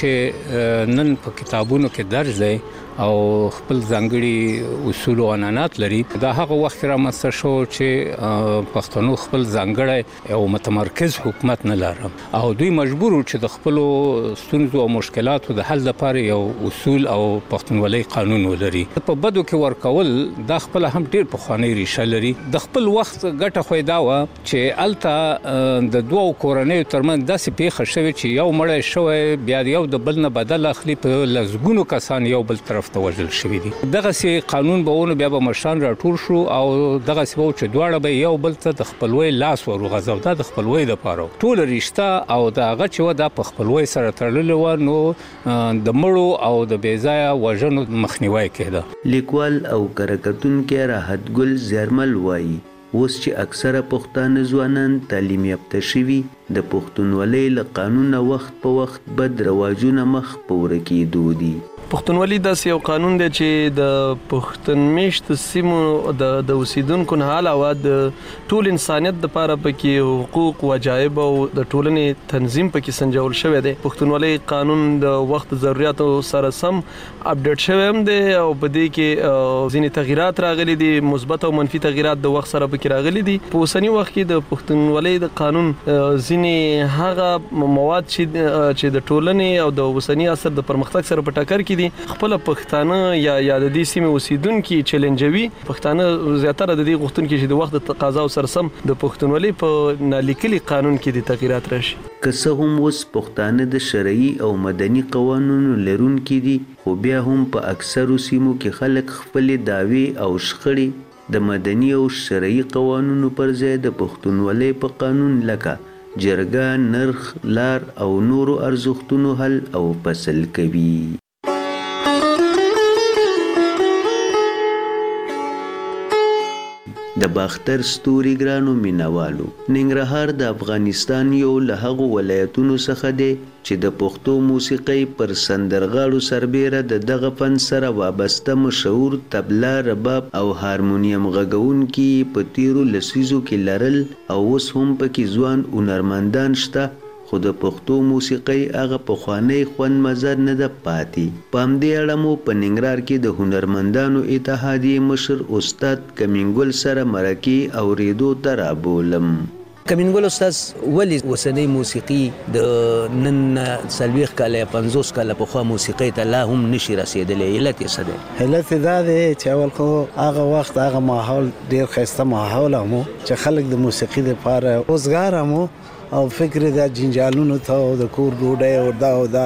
چې نن په کتابونو کې درج دی او خپل ځانګړي اصول او عنعنات لري، دا هغه وخت رامنځته شو چې پښتنو خپل ځانګړی او متمرکز حکومت نه لرم او دوی مجبور چې د خپل ستونزو او مشکلاتو د حل لپاره یو اصول او پښتونولۍ قانون ولري. په بدو کې ورکول دا خپل هم ډیر پخوانی ریشه لري. د خپل وخت ګټه خو دا و چې الته د دوه کورنیو ترمنځ داسې پیښه شوې چې یو مړی شوی بیا یو د بل نه بدل اخلي، په لزګونو کسان یو بل طرف ته وژل شوي دي. دغه سي قانون به ونه بیا به مشان راټول شو او دغه سی چې دواړه به یو بل ته د خپلوي لاس ورغځو. دا د خپلوي لپاره ټول رښتا او دا هغه چې دا په خپلوي سره تړلې و نو د مړو او د بیځایا وژنو مخنیوي کېده. لیکوال او کارکتونکي راحت ګل زرمل وایي اوس چې اکثره پښتانه ځوانان تعلیم یافته شوي د پښتونولۍ له قانونه وخت په وخت بد رواجونه مخ په ورکېدو دي. پښتونولي داسې یو قانون دی چې د پښتون میشتو سیمو د اوسیدونکو نه علاوه د ټول انسانیت لپاره پکې حقوق وجایب او د ټولنې تنظیم پکې سنجول شوی دی. پښتونولي قانون د وخت ضرورتو سره سم اپډیټ شوی هم دی او په دې کې ځینې تغیرات راغلي دي، مثبت او منفي تغیرات د وخت سره پکې راغلي دي. په اوسنی وخت کې د پښتونولي د قانون ځینې هغه مواد چې د ټولنې او د اوسنی عصر د پرمختګ سره په ټکر کې دي خپل پښتانه یا د دې سیمې اوسیدونکو چیلنجوي. پښتانه زیاتره د دې غوښتونکو چې د وخت د تقاضا سره سم د پښتونولي په نالیکلي قانون کې د تغیرات راشي. که څه هم اوس پښتانه د شرعي او مدني قوانینو لرونکي دي، خو بیا هم په اکثرو سیمو کې خلک خپل دعوی او شخړې د مدني او شرعي قوانینو پر ځای د پښتونولۍ په قانون لکه جرګه، نرخ، لار او نورو ارزښتونو حل او فصل کوي. د باختر ستوري ګرانو مینوالو، ننګرهار د افغانستان یو له هغو ولایتونو څخه دی چې د پښتو موسیقۍ پر سندرغاړو سربیره د دغه فن سره وابسته مشهور تبله، رباب او هارمونیم غږونکي په تیرو لسیزو کې لرل او اوس هم پکې ځوان هنرمندان شته، خو د پښتو موسیقۍ هغه پخوانی خوند مزه نه ده پاتې. په همدې اړه مو په ننګرهار کې د هنرمندانو اتحادیې مشر استاد کمینګل سره مرکې اورېدو ته رابولم. کمینګل استاد ولې اوسنۍ موسیقي د نن 40 کاله یا 50 کاله پخوا موسیقۍ ته لا هم نشي رسېدلی؟ علت یې څه دی؟ علت یې دا دی چې اول خو هغه وخت هغه ماحول ډېر ښایسته ماحول هم و چې خلک د موسیقي دپاره اوزګار هم و او فکر د جنجالونو ته او د کور ډوډۍ او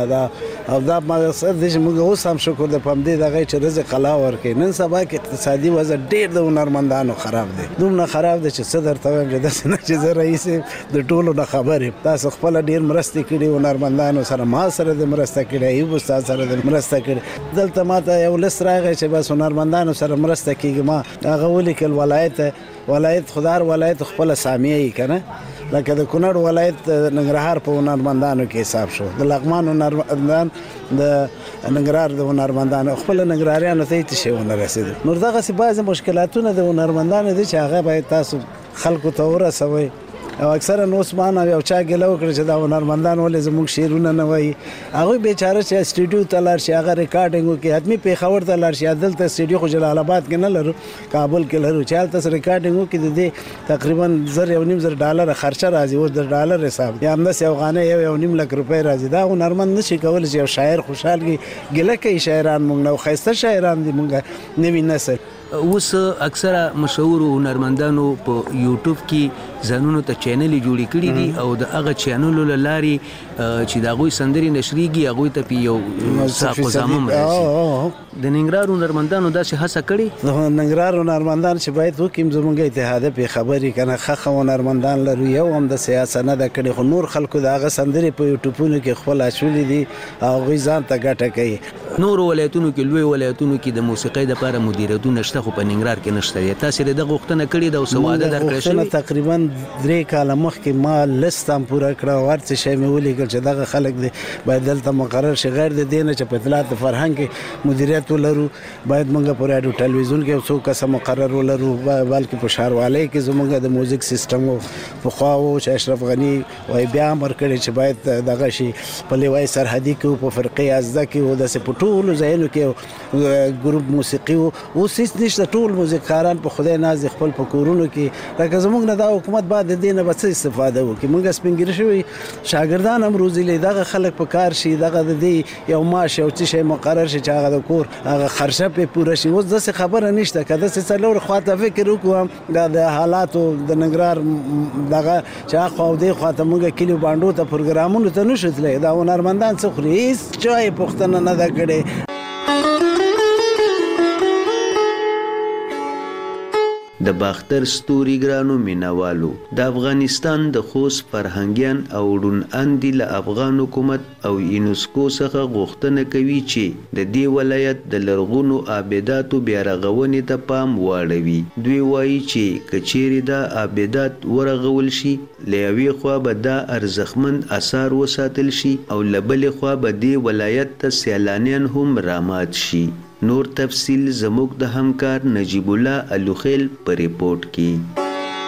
دا مقصد دی چې موږ اوس هم شکر د پمدې دغه چې رزق الله ورکوي. نن سبا کې اقتصادي وضع ډېر د هنرمندانو خراب دی، دومره خراب دی چې څه درته وایم چې داسې نه چې زه رئیس د ټولو نه خبر یم. تاسو خپله ډېر مرستې کړي هنرمندانو سره، ما سره د مرسته کړې، ایوب استاد سره د مرسته کړې. دلته ما ته یو لست راغی چې بس هنرمندانو سره مرسته کېږي. ما هغه ولیکل ولایت خدار ولایت خپله سامیه یې که نه، لکه د کونړ ولایت ننګرهار په هنرمندانو کې حساب شو، د لغمان هنرمندان د ننګرهار د هنرمندانو خپل ننګرهاریانو ته هیڅ شی ونه رسېدل. نور دغسې بعضې مشکلاتونه د هنرمندانو دي چې هغه باید تاسو خلکو ته ورسوئ. او اکثرا اوس ما نه یو چا ګیله وکړه چې دا هنرمندان ولې زموږ شعرونه نه وایي. هغوی بیچاره چې سټوډیو ته لاړ شي، هغه ریکارډینګ وکړي، حتمي پېښور ته لاړ شي. دلته سټوډیو خو جلال آباد کې نه لرو، کابل کې لرو، چې هلته ریکارډینګ وکړي د دې تقریبا $1.5 خرچه راځي، اوس د ډالر حساب یا همداسې افغانۍ $1.5 لک راځي. دا هنرمند نشي کولی چې یو شاعر خوشحال کړي. ګیله کوي شاعران موږ نه، ښایسته شاعران دي موږ نوي نسل. اوس اکثره مشهور هنرمندانو په یوټیوب کې ځانونو ته چینلې جوړې کړي دي او د هغه چینلو له لارې چې د هغوی سندرې نشریږي هغوی ته پې یو ساق و زامن راشي. د ننګرهار هنرمندانو داسې هڅه کړې؟ د ننګرهار هنرمندان چې باید وکړي، زموږ اتحاده پې خبرې که نه ښه هنرمندان لرو، یو هم د سیاست نه ده کړې، خو نور خلکو د هغه سندرې په یوټیوبونو کې خپل اچولي دي او هغوی ځان ته ګټه کوي. نورو ولایتونو کې لوی ولایتونو کې د موسیقۍ دپاره مدیریتونه شته، خو په ننګرهار کې نشته دی. تاسې د ده غوښتنه کړې ده او څه واده درکړی شوي؟ تقریبا 3 کاله مخکې ما لست هم پوره کړه او هر څه شی مې ولیکل چې دغه خلک دی باید دلته مقرر شي. غیر د دې نه چې په اطلاعات فرهنګ کې مدیریت ولرو، باید موږ په راډیو ټلویزیون کې یو څو کسه مقرر ولرو، بلکې په ښاروالۍ کې زموږ د موزیک سیسټم پخوا و چې اشرف غني وایي بیا امر کړی چې باید دغه شي په لیوای سرحدي کې په فرقې ازده کې و، داسې په ټولو ځایونو کې ګروپ موسیقي و. اوس هېڅ نشته، ټول موزیکاران په خدای ناز دي خپل په کورونو کې. لکه زموږ نه دا حکومت بعد د دې نه به څه استفاده وکړي؟ موږ سپین ږیري شوي شاګردان هم روزلي، دغه خلک په کار شي، دغه د دې یو معاش یو څه شی مقرر شي چې هغه د کور هغه خرچه پې پوره شي. اوس داسې خبره نشته. که داسې څلور خواته فکر وکړو دا د حالاتو د ننګرهار دغه چې هخوا او دې خواته موږ کلیو بانډو ته پروګرامونو ته نشو تللی. دا هنرمندان څه خوري؟ هېڅ چا یې پوښتنه نه ده کړې. د باختر ستوري ګرانو مینوالو د افغانستان د خوست فرهنګیان او ډون اندي له افغان حکومت او یونسکو څخه غوښتنه کوي چې د دې ولایت د لرغونو آباداتو بیا رغونې ته پام واړوي. دوی وایي چې کچېرې دا آبادات ورغول شي له یوې خوا به دا ارزښتمند اثار وساتل شي او له بلې خوا به دې ولایت ته سیلانیان هم رامات شي. نور تفصیل زموږ د همکار نجیب الله الوخیل په ریپورت کې.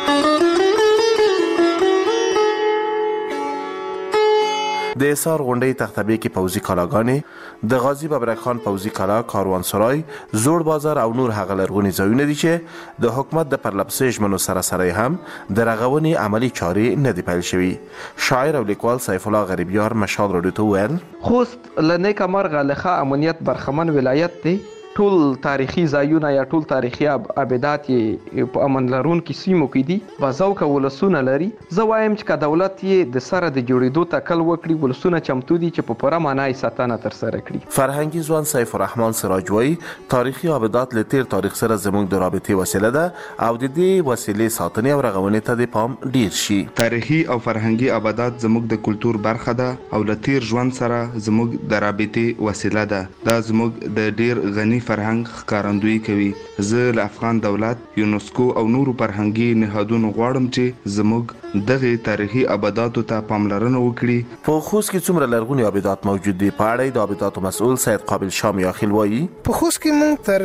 د حصار غونډۍ تختبې کې پوځي کلاګانې، د غازی ببرک خان پوځي کلا، کاروانسرای، زوړ بازار او نور هغه لرغوني ځایونه دي چې د حکومت د پرلپسې ژمنو سره هم د رغونې عملی چارې نه دي پیل شوي. شاعر او لیکوال سیف الله غریبیار مشال راډیو ته وویل: خوست له نیکه مرغه له ښه امنیت برخمن ولایت دی. ټول تاریخي ځایونه یا ټول تاریخي آبادات یې په امن لرونکو سیمو کې دي. بازوکه ولسونه لري. زه وایم چې که دولت یې د سره د جوړېدو تکل وکړي، ولسونه چمتو دي چې په پوره معنا یې ساتنه ترسره کړي. فرهنګي ځوان سیف الرحمن سراج وایي تاریخي آبادات له تیر تاریخ سره زموږ د رابطې وسیله ده او د دې وسیلې ساتنې او رغونې ته د پام ډیر شي. تاریخي او فرهنګي آبادات زموږ د کلتور برخه ده او له تیر ژوند سره زموږ د رابطې وسیله ده. دا زموږ د ډیر غني فرهنګ ښکارندویي کوي. زه له افغان دولت، یونسکو او نورو فرهنګي نهادونو غواړم چې زموږ دغه تاریخي آباداتو ته پاملرنه وکړي. په خوست کې څومره لرغوني آبادات موجود دي؟ په اړه د آباداتو مسؤل سید قابل شاه میاخیل وایي: په خوست کې موږ تر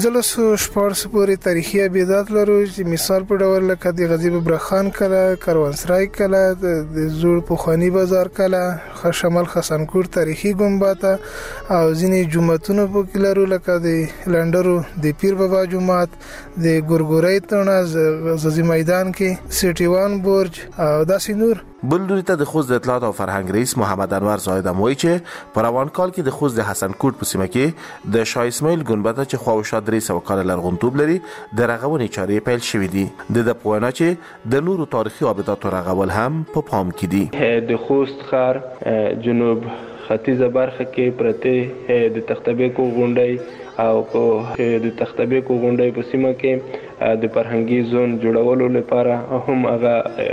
1514 پورې تاریخي آبادات لرو چې مثال په ډول لکه د غازی ببرک خان کلا، کاروانسرای کلا، د زوړ پخوانی بازار کلا، شمال خسنکور تاریخي ګنبد او ځینې جوماتونه پکې لرو لکه د لندرو د پیر بابا جومات، د ګورګورۍ تڼه، ززي میدان کې سټي وان برج او داسې نور. بل لوري ته د خوست د اطلاعات او فرهنګ رئیس محمد انور زاهد هم وایي چې په روان کال کې د خوست د حسن کوټ په سیمه کې د شاه اسماعیل ګنبده چې خواوشا 300 کاله لرغونتوب لري د رغونې چارې پیل شوې دي. د په وینا چې د نورو تاریخي آباداتو رغول هم په پام کې دي. د خوست ښار جنوب ختیځه برخه کې پرته د تختبېکو غونډۍ او په د تختبېکو غونډۍ په سیمه کې د فرهنګي زون جوړولو لپاره هم هغه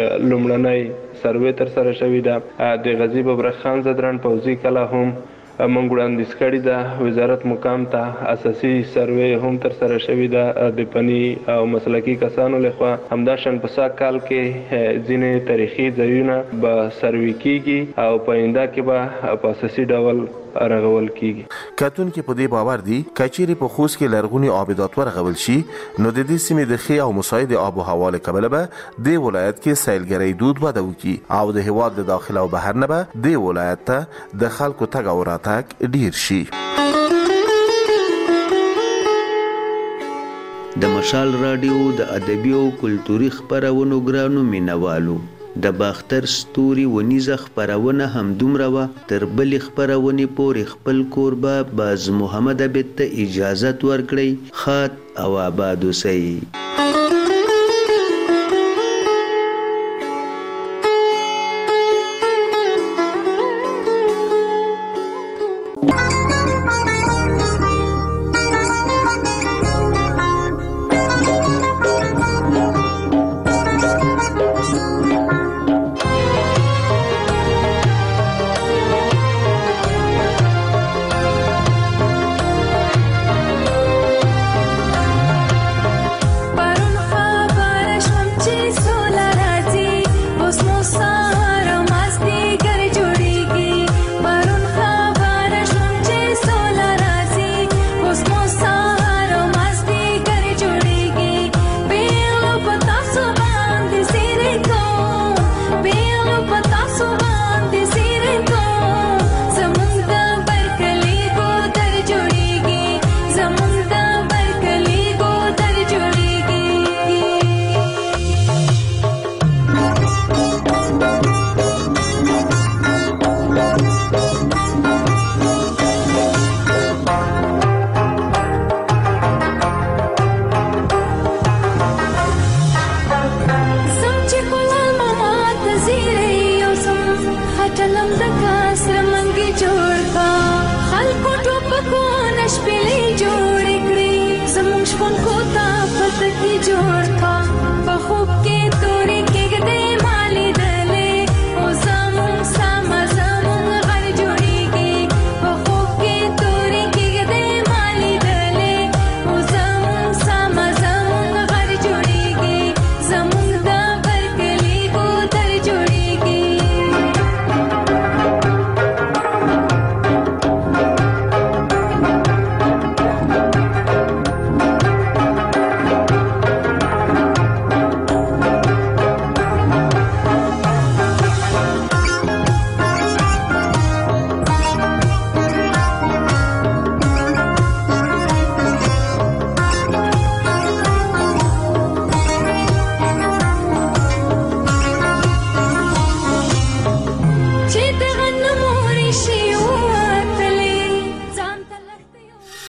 لومړنۍ سروې ترسره شوې ده. د غازی ببرک خان زدران پوځي کلا هم موږ وړاندیز کړې ده. وزارت مقام ته اساسي سروې هم ترسره شوې ده د فني او مسلکي کسانو لخوا. همداشان په سږ کال کې ځینې تاریخي ځایونه به سروې کیږي او په آینده کې به په اساسي ډول رغول کیږي. کتونکي په دې باور دي کچېرې په خوست کې لرغوني آبادات ورغول شي نو د دې سیمې د ښې او مساعد آب و هوا له کبله به د ولایت کې سیلګرۍ دود وده وکړي او د هېواد له داخل او بهر نه به د ولایت ته د خلکو تګ او راتګ ډیر شي. د مشال راډیو د ادبي او کلتوري خبرونو ګرانو مینوالو، د باختر ستوري ونیزه خبرونه هم دومره وه. تر بلې خبرونې پورې خپل کوربه باز محمد عبید ته اجازت ورکړئ. ښاد او آباد اوسئ. پرونو پکې جوړ کا